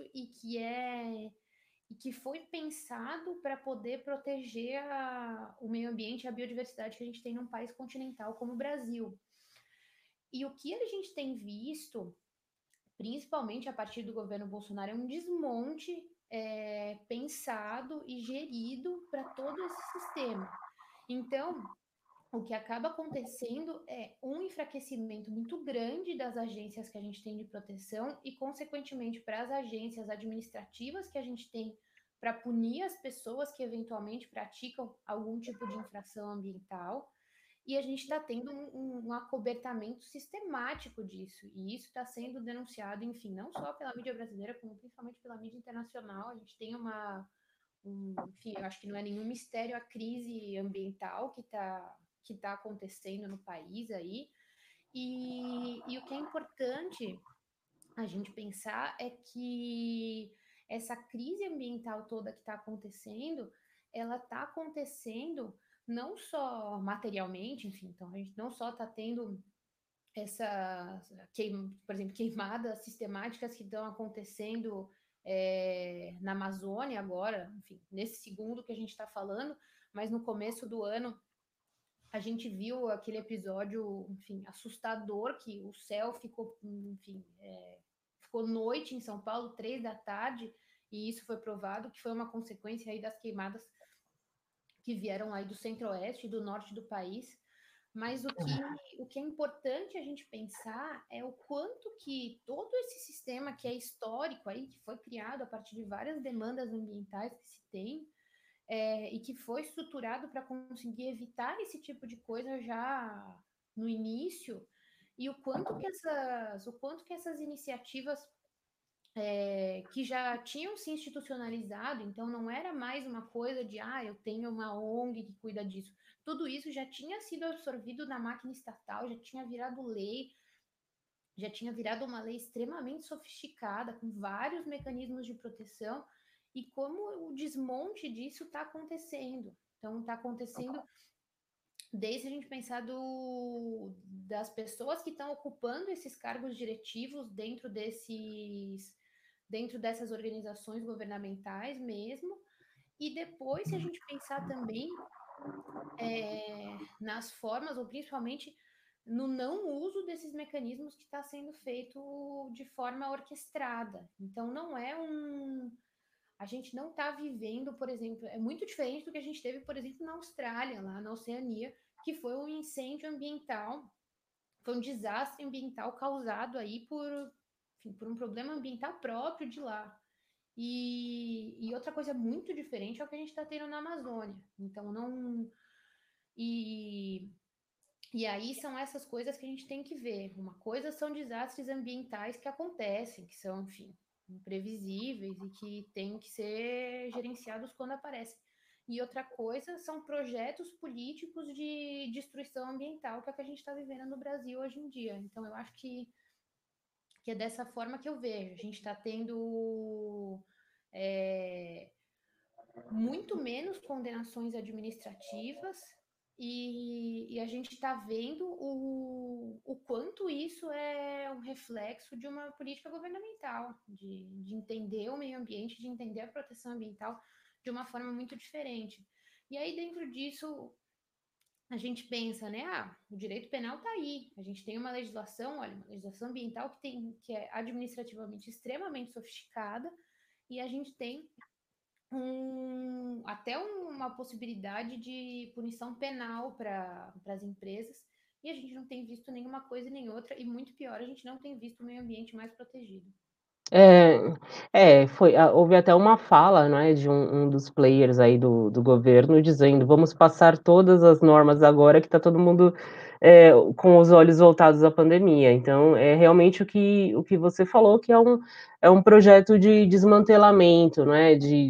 B: e que foi pensado para poder proteger o meio ambiente e a biodiversidade que a gente tem num país continental como o Brasil. E o que a gente tem visto, principalmente a partir do governo Bolsonaro, é um desmonte pensado e gerido para todo esse sistema. Então, o que acaba acontecendo é um enfraquecimento muito grande das agências que a gente tem de proteção e, consequentemente, para as agências administrativas que a gente tem para punir as pessoas que eventualmente praticam algum tipo de infração ambiental. E a gente está tendo um acobertamento sistemático disso. E isso está sendo denunciado, enfim, não só pela mídia brasileira, como principalmente pela mídia internacional. A gente tem enfim, eu acho que não é nenhum mistério a crise ambiental que tá acontecendo no país aí. E o que é importante a gente pensar é que essa crise ambiental toda que está acontecendo, ela está acontecendo não só materialmente, enfim, então a gente não só está tendo por exemplo, queimadas sistemáticas que estão acontecendo na Amazônia agora, enfim, nesse segundo que a gente está falando, mas no começo do ano a gente viu aquele episódio, enfim, assustador, que o céu ficou, enfim, ficou noite em São Paulo, 3 da tarde, e isso foi provado que foi uma consequência aí das queimadas que vieram aí do centro-oeste e do norte do país. Mas o que é importante a gente pensar é o quanto que todo esse sistema que é histórico aí, que foi criado a partir de várias demandas ambientais que se tem, e que foi estruturado para conseguir evitar esse tipo de coisa já no início, e o quanto que essas iniciativas que já tinham se institucionalizado, então não era mais uma coisa de, eu tenho uma ONG que cuida disso. Tudo isso já tinha sido absorvido na máquina estatal, já tinha virado lei, já tinha virado uma lei extremamente sofisticada, com vários mecanismos de proteção, e como o desmonte disso está acontecendo. Então, está acontecendo desde a gente pensar das pessoas que estão ocupando esses cargos diretivos dentro dessas organizações governamentais mesmo, e depois se a gente pensar também nas formas, ou principalmente no não uso desses mecanismos que está sendo feito de forma orquestrada. Então, não é um. A gente não está vivendo, por exemplo, é muito diferente do que a gente teve, por exemplo, na Austrália, lá na Oceania, que foi um incêndio ambiental, foi um desastre ambiental causado aí enfim, por um problema ambiental próprio de lá. E outra coisa muito diferente é o que a gente está tendo na Amazônia. Então, não. E, e aí são essas coisas que a gente tem que ver. Uma coisa são desastres ambientais que acontecem, que são, enfim, imprevisíveis e que têm que ser gerenciados quando aparecem. E outra coisa são projetos políticos de destruição ambiental, que é o que a gente está vivendo no Brasil hoje em dia. Então, eu acho que é dessa forma que eu vejo. A gente está tendo muito menos condenações administrativas e a gente está vendo o quanto isso é um reflexo de uma política governamental, de entender o meio ambiente, de entender a proteção ambiental de uma forma muito diferente. E aí, dentro disso, a gente pensa, né? O direito penal está aí. A gente tem uma legislação, olha, uma legislação ambiental que é administrativamente extremamente sofisticada, e a gente tem até uma possibilidade de punição penal para as empresas, e a gente não tem visto nenhuma coisa nem outra, e muito pior, a gente não tem visto o meio ambiente mais protegido.
A: Houve até uma fala, né, de um dos players aí do governo dizendo: "Vamos passar todas as normas agora que está todo mundo, com os olhos voltados à pandemia". Então, é realmente o que você falou, que é um projeto de desmantelamento, né,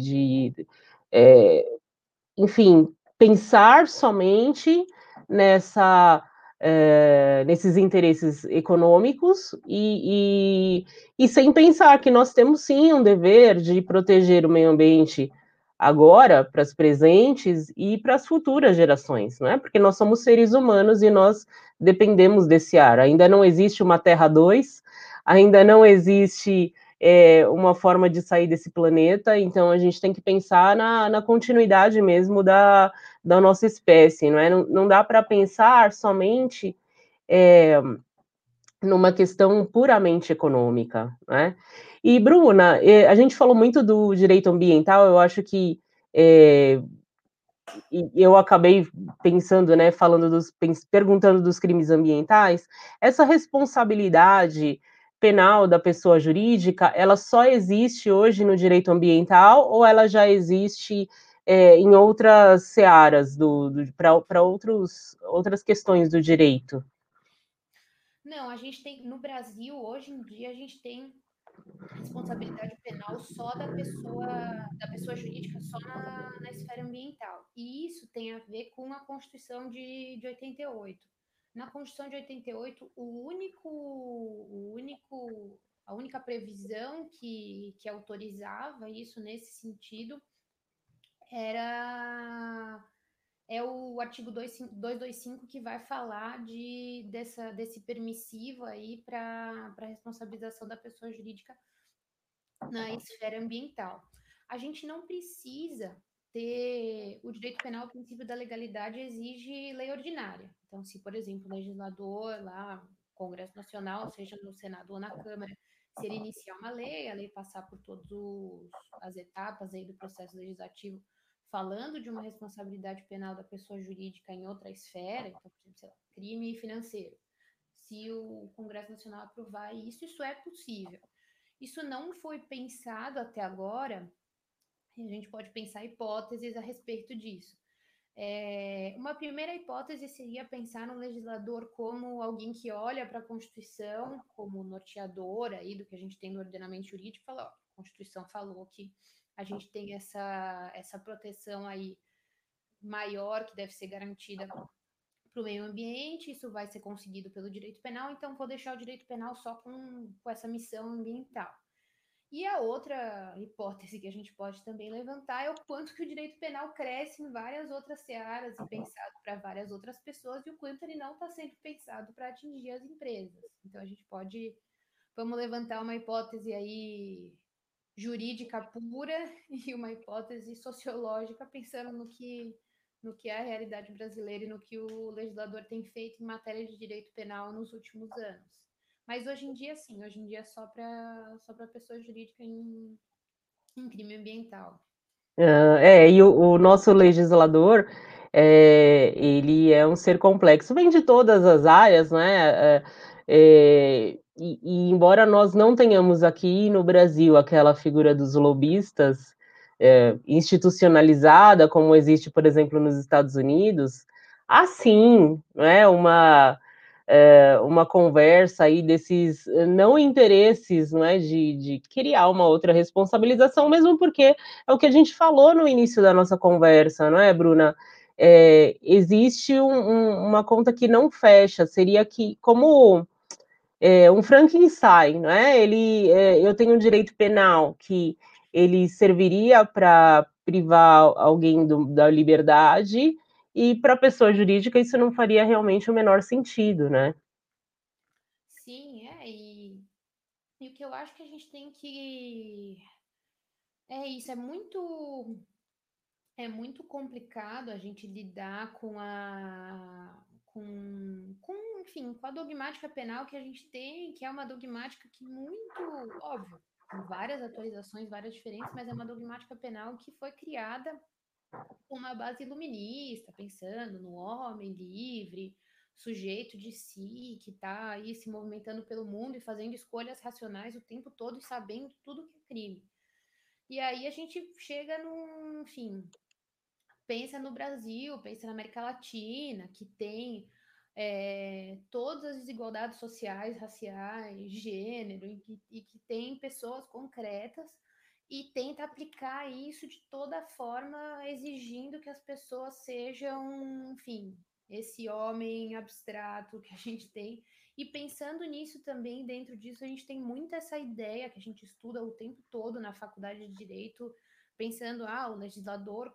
A: enfim, pensar somente nessa, nesses interesses econômicos e sem pensar que nós temos sim um dever de proteger o meio ambiente agora, para as presentes e para as futuras gerações, não é? Porque nós somos seres humanos e nós dependemos desse ar. Ainda não existe uma Terra 2, ainda não existe uma forma de sair desse planeta, então a gente tem que pensar na continuidade mesmo da nossa espécie, não é? Não dá para pensar somente numa questão puramente econômica, né. E Bruna, a gente falou muito do direito ambiental, eu acho que, eh, e eu acabei pensando, né, falando perguntando dos crimes ambientais, essa responsabilidade penal da pessoa jurídica, ela só existe hoje no direito ambiental ou ela já existe, em outras searas do pra outras questões do direito?
B: Não, a gente tem, no Brasil, hoje em dia, a gente tem responsabilidade penal só da pessoa jurídica só na esfera ambiental. E isso tem a ver com a Constituição de 88. Na Constituição de 88, a única previsão que autorizava isso nesse sentido era o artigo 225 que vai falar desse permissivo aí para a responsabilização da pessoa jurídica na esfera ambiental. A gente não precisa ter o direito penal, o princípio da legalidade exige lei ordinária. Então, se, por exemplo, o legislador lá, Congresso Nacional, seja no Senado ou na Câmara, se ele iniciar uma lei, a lei passar por todas as etapas aí do processo legislativo, falando de uma responsabilidade penal da pessoa jurídica em outra esfera, então, por exemplo, sei lá, crime financeiro. Se o Congresso Nacional aprovar isso, isso é possível. Isso não foi pensado até agora, e a gente pode pensar hipóteses a respeito disso. Uma primeira hipótese seria pensar no legislador como alguém que olha para a Constituição como norteador aí do que a gente tem no ordenamento jurídico e fala, ó, a Constituição falou que a gente tem essa proteção aí maior que deve ser garantida para o meio ambiente, isso vai ser conseguido pelo direito penal, então vou deixar o direito penal só com essa missão ambiental. E a outra hipótese que a gente pode também levantar é o quanto que o direito penal cresce em várias outras searas e pensado para várias outras pessoas e o quanto ele não está sendo pensado para atingir as empresas. Então a gente pode, vamos levantar uma hipótese aí jurídica pura e uma hipótese sociológica pensando no que é a realidade brasileira e no que o legislador tem feito em matéria de direito penal nos últimos anos. Mas hoje em dia, sim, hoje em dia é só para pessoa jurídica em crime ambiental.
A: E o nosso legislador, ele é um ser complexo, vem de todas as áreas, né, e embora nós não tenhamos aqui no Brasil aquela figura dos lobistas, institucionalizada, como existe, por exemplo, nos Estados Unidos, há sim, né, uma conversa aí desses não interesses, não é, de criar uma outra responsabilização, mesmo porque é o que a gente falou no início da nossa conversa, não é, Bruna? Existe uma conta que não fecha, seria que, como um Frankenstein, não é? Eu tenho um direito penal que ele serviria para privar alguém da liberdade, e para a pessoa jurídica isso não faria realmente o menor sentido, né?
B: Sim, e o que eu acho que a gente tem que. É isso, é muito complicado a gente lidar enfim, com a dogmática penal que a gente tem, que é uma dogmática que muito, óbvio, com várias atualizações, várias diferentes, mas é uma dogmática penal que foi criada com uma base iluminista, pensando no homem livre, sujeito de si, que está aí se movimentando pelo mundo e fazendo escolhas racionais o tempo todo e sabendo tudo que é crime. E aí a gente chega enfim, pensa no Brasil, pensa na América Latina, que tem todas as desigualdades sociais, raciais, gênero, e que tem pessoas concretas e tenta aplicar isso de toda forma, exigindo que as pessoas sejam, enfim, esse homem abstrato que a gente tem. E pensando nisso também, dentro disso, a gente tem muito essa ideia que a gente estuda o tempo todo na faculdade de Direito, pensando o legislador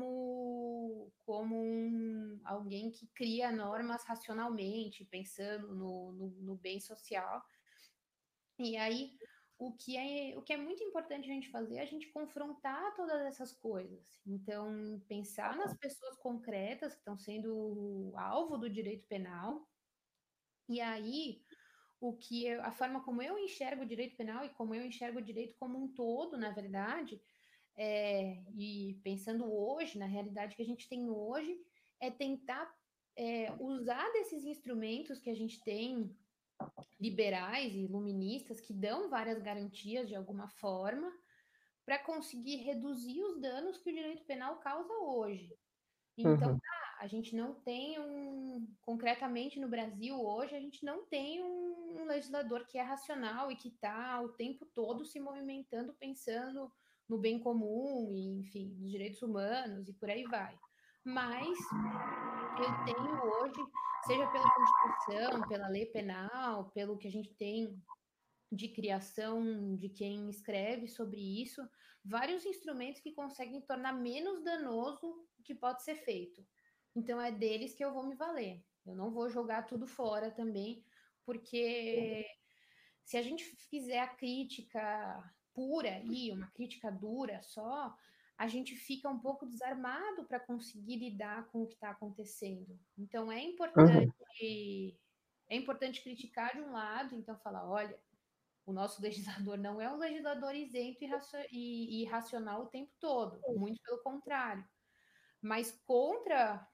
B: como alguém que cria normas racionalmente, pensando no bem social. E aí, o que é muito importante a gente fazer é a gente confrontar todas essas coisas. Então, pensar nas pessoas concretas que estão sendo alvo do direito penal, e aí a forma como eu enxergo o direito penal e como eu enxergo o direito como um todo, na verdade, e pensando hoje, na realidade que a gente tem hoje, é tentar usar desses instrumentos que a gente tem, liberais e iluministas, que dão várias garantias de alguma forma, para conseguir reduzir os danos que o direito penal causa hoje. Então, a gente não tem concretamente no Brasil hoje, a gente não tem um legislador que é racional e que está o tempo todo se movimentando, pensando no bem comum, e, enfim, nos direitos humanos e por aí vai. Mas eu tenho hoje, seja pela Constituição, pela lei penal, pelo que a gente tem de criação de quem escreve sobre isso, vários instrumentos que conseguem tornar menos danoso o que pode ser feito. Então é deles que eu vou me valer. Eu não vou jogar tudo fora também, porque se a gente fizer a crítica pura e uma crítica dura só, a gente fica um pouco desarmado para conseguir lidar com o que está acontecendo. Então é importante criticar de um lado, então falar, olha, o nosso legislador não é um legislador isento e racional o tempo todo, muito pelo contrário. Mas contra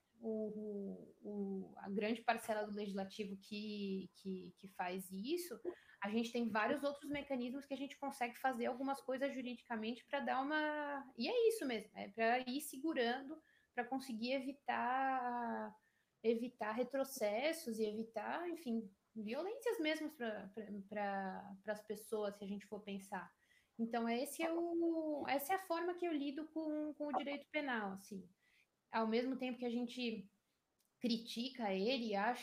B: a grande parcela do legislativo que faz isso, a gente tem vários outros mecanismos que a gente consegue fazer algumas coisas juridicamente para dar uma. E é isso mesmo, é para ir segurando, para conseguir evitar retrocessos e evitar, enfim, violências mesmo para as pessoas, se a gente for pensar. Então, essa é a forma que eu lido com o direito penal, assim. Ao mesmo tempo que a gente critica ele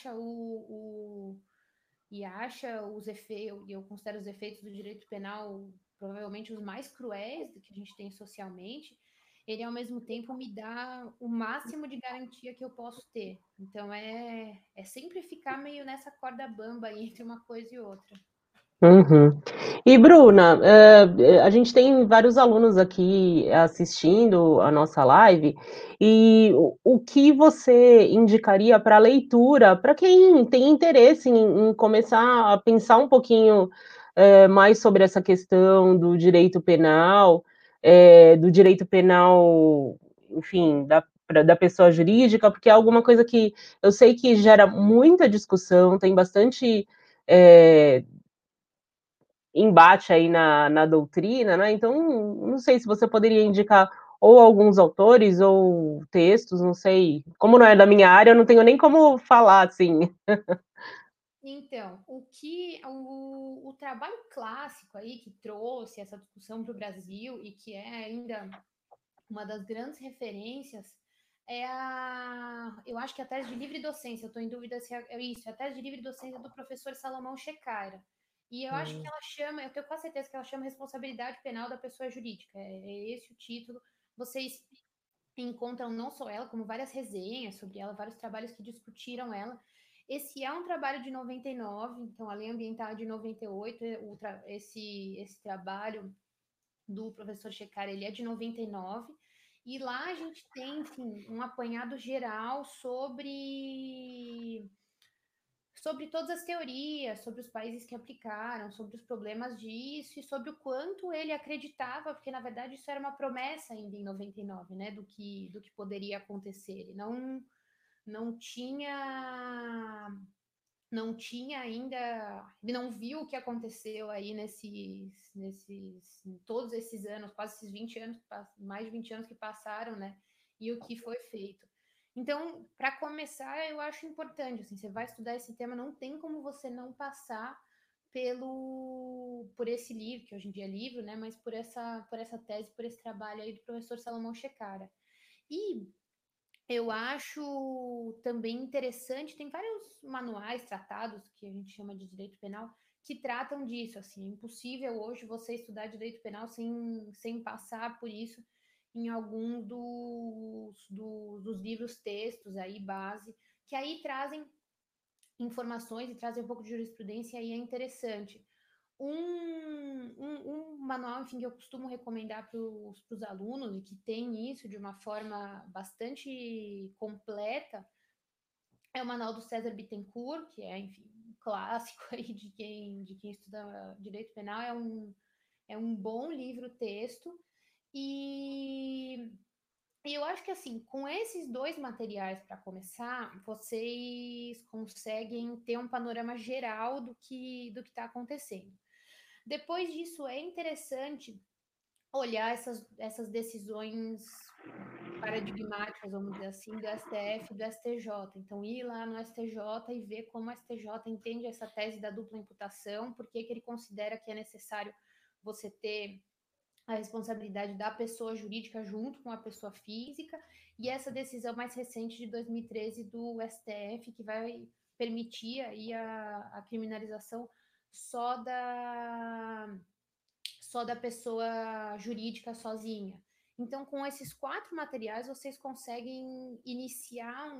B: e acha os efeitos, eu considero os efeitos do direito penal provavelmente os mais cruéis que a gente tem socialmente, ele ao mesmo tempo me dá o máximo de garantia que eu posso ter. Então é sempre ficar meio nessa corda bamba aí entre uma coisa e outra.
A: Uhum. E Bruna, a gente tem vários alunos aqui assistindo a nossa live, e o que você indicaria para leitura, para quem tem interesse em começar a pensar um pouquinho mais sobre essa questão do direito penal, enfim, da pessoa jurídica, porque é alguma coisa que eu sei que gera muita discussão, tem bastante. É, embate aí na doutrina, né? Então, não sei se você poderia indicar ou alguns autores ou textos, não sei. Como não é da minha área, eu não tenho nem como falar assim.
B: Então, o trabalho clássico aí que trouxe essa discussão para o Brasil e que é ainda uma das grandes referências eu acho que a tese de livre docência, eu estou em dúvida se é isso, é a tese de livre docência do professor Salomão Shekhara. E eu acho que ela chama, eu tenho quase certeza que ela chama responsabilidade penal da pessoa jurídica. É esse o título. Vocês encontram não só ela, como várias resenhas sobre ela, vários trabalhos que discutiram ela. Esse é um trabalho de 99, então a lei ambiental é de 98, esse trabalho do professor Shekhar, ele é de 99, e lá a gente tem, enfim, um apanhado geral sobre todas as teorias, sobre os países que aplicaram, sobre os problemas disso e sobre o quanto ele acreditava, porque na verdade isso era uma promessa ainda em 99, né, do que poderia acontecer. Ele não tinha não tinha ainda, ele não viu o que aconteceu aí todos esses anos, quase esses 20 anos, mais de 20 anos que passaram, né? E o que foi feito. Então, para começar, eu acho importante, assim, você vai estudar esse tema, não tem como você não passar por esse livro, que hoje em dia é livro, né? Mas por essa tese, por esse trabalho aí do professor Salomão Shekhara. E eu acho também interessante, tem vários manuais, tratados, que a gente chama de direito penal, que tratam disso, assim, é impossível hoje você estudar direito penal sem passar por isso em algum dos livros textos aí, base, que aí trazem informações e trazem um pouco de jurisprudência e é interessante. Um manual, enfim, que eu costumo recomendar para os alunos e que tem isso de uma forma bastante completa é o manual do César Bittencourt, que é, enfim, clássico aí de quem estuda direito penal, é um bom livro-texto. E eu acho que, assim, com esses 2 materiais para começar, vocês conseguem ter um panorama geral do que está acontecendo. Depois disso, é interessante olhar essas decisões paradigmáticas, vamos dizer assim, do STF e do STJ. Então, ir lá no STJ e ver como o STJ entende essa tese da dupla imputação, por que ele considera que é necessário você ter a responsabilidade da pessoa jurídica junto com a pessoa física, e essa decisão mais recente de 2013 do STF, que vai permitir aí a criminalização só da pessoa jurídica sozinha. Então, com esses 4 materiais, vocês conseguem iniciar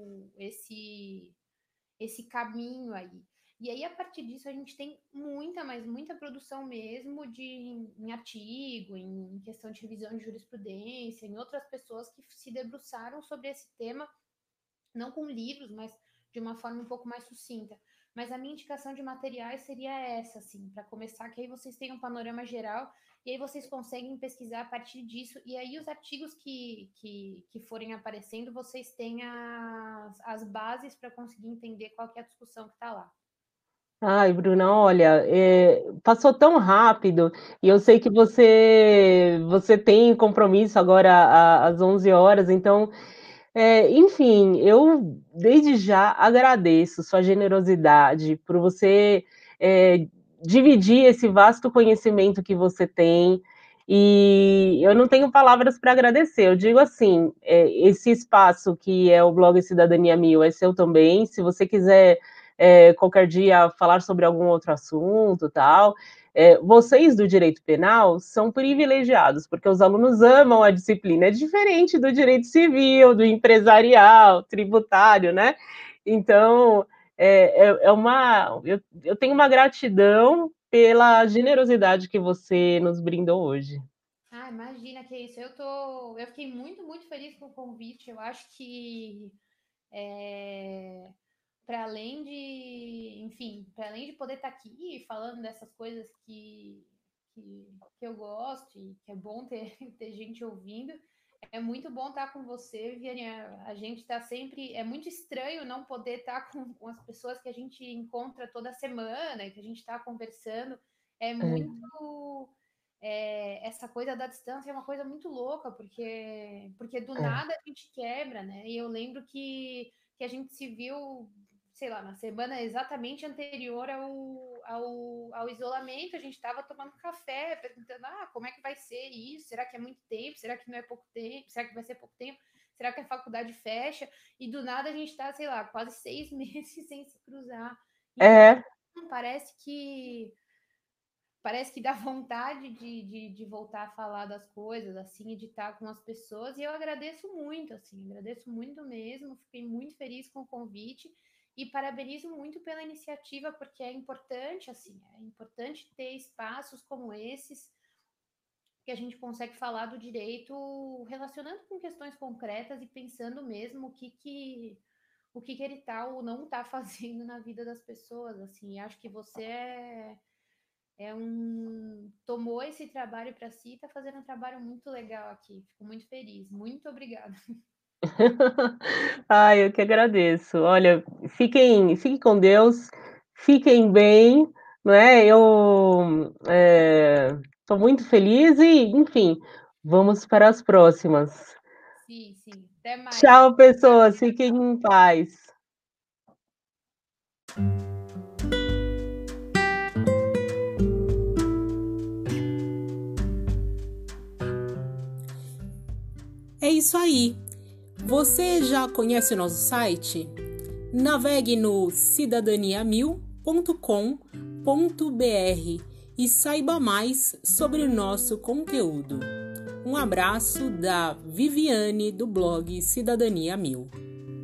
B: esse caminho aí. E aí, a partir disso, a gente tem muita produção mesmo em artigo, em questão de revisão de jurisprudência, em outras pessoas que se debruçaram sobre esse tema, não com livros, mas de uma forma um pouco mais sucinta. Mas a minha indicação de materiais seria essa, assim, para começar, que aí vocês têm um panorama geral e aí vocês conseguem pesquisar a partir disso. E aí os artigos que forem aparecendo, vocês têm as bases para conseguir entender qual que é a discussão que está lá.
A: Ai, Bruna, olha, passou tão rápido e eu sei que você tem compromisso agora às 11 horas, então, enfim, eu desde já agradeço sua generosidade por você dividir esse vasto conhecimento que você tem, e eu não tenho palavras para agradecer. Eu digo assim, esse espaço que é o blog Cidadania Mil é seu também. Se você quiser qualquer dia falar sobre algum outro assunto, tal. Vocês do direito penal são privilegiados, porque os alunos amam a disciplina, é diferente do direito civil, do empresarial, tributário, né? Então, eu tenho uma gratidão pela generosidade que você nos brindou hoje.
B: Ah, imagina que é isso. Eu fiquei muito feliz com o convite. Eu acho que para além de, enfim, para além de poder estar aqui falando dessas coisas que eu gosto e que é bom ter gente ouvindo, é muito bom estar com você, Vianney. A gente está sempre. É muito estranho não poder estar com as pessoas que a gente encontra toda semana e que a gente está conversando. É muito. Essa coisa da distância é uma coisa muito louca, porque do nada a gente quebra, né? E eu lembro que a gente se viu, sei lá, na semana exatamente anterior ao isolamento. A gente estava tomando café, perguntando, como é que vai ser isso? Será que é muito tempo? Será que não é pouco tempo? Será que vai ser pouco tempo? Será que a faculdade fecha? E do nada a gente está, sei lá, quase 6 meses sem se cruzar. Então, parece que dá vontade de voltar a falar das coisas, assim, e de estar com as pessoas, e eu agradeço muito, assim, agradeço muito mesmo, fiquei muito feliz com o convite, e parabenizo muito pela iniciativa, porque é importante, assim, é importante ter espaços como esses, que a gente consegue falar do direito relacionando com questões concretas e pensando mesmo o que ele tá ou não tá fazendo na vida das pessoas, assim, acho que você tomou esse trabalho para si e está fazendo um trabalho muito legal aqui. Fico muito feliz. Muito obrigada.
A: Ai, eu que agradeço. Olha, fiquem com Deus, fiquem bem, não é? Eu estou muito feliz e, enfim, vamos para as próximas.
B: Sim, sim. Até mais.
A: Tchau, pessoas, fiquem em paz.
C: É isso aí. Você já conhece o nosso site? Navegue no cidadaniamil.com.br e saiba mais sobre o nosso conteúdo. Um abraço da Viviane, do blog Cidadania Mil.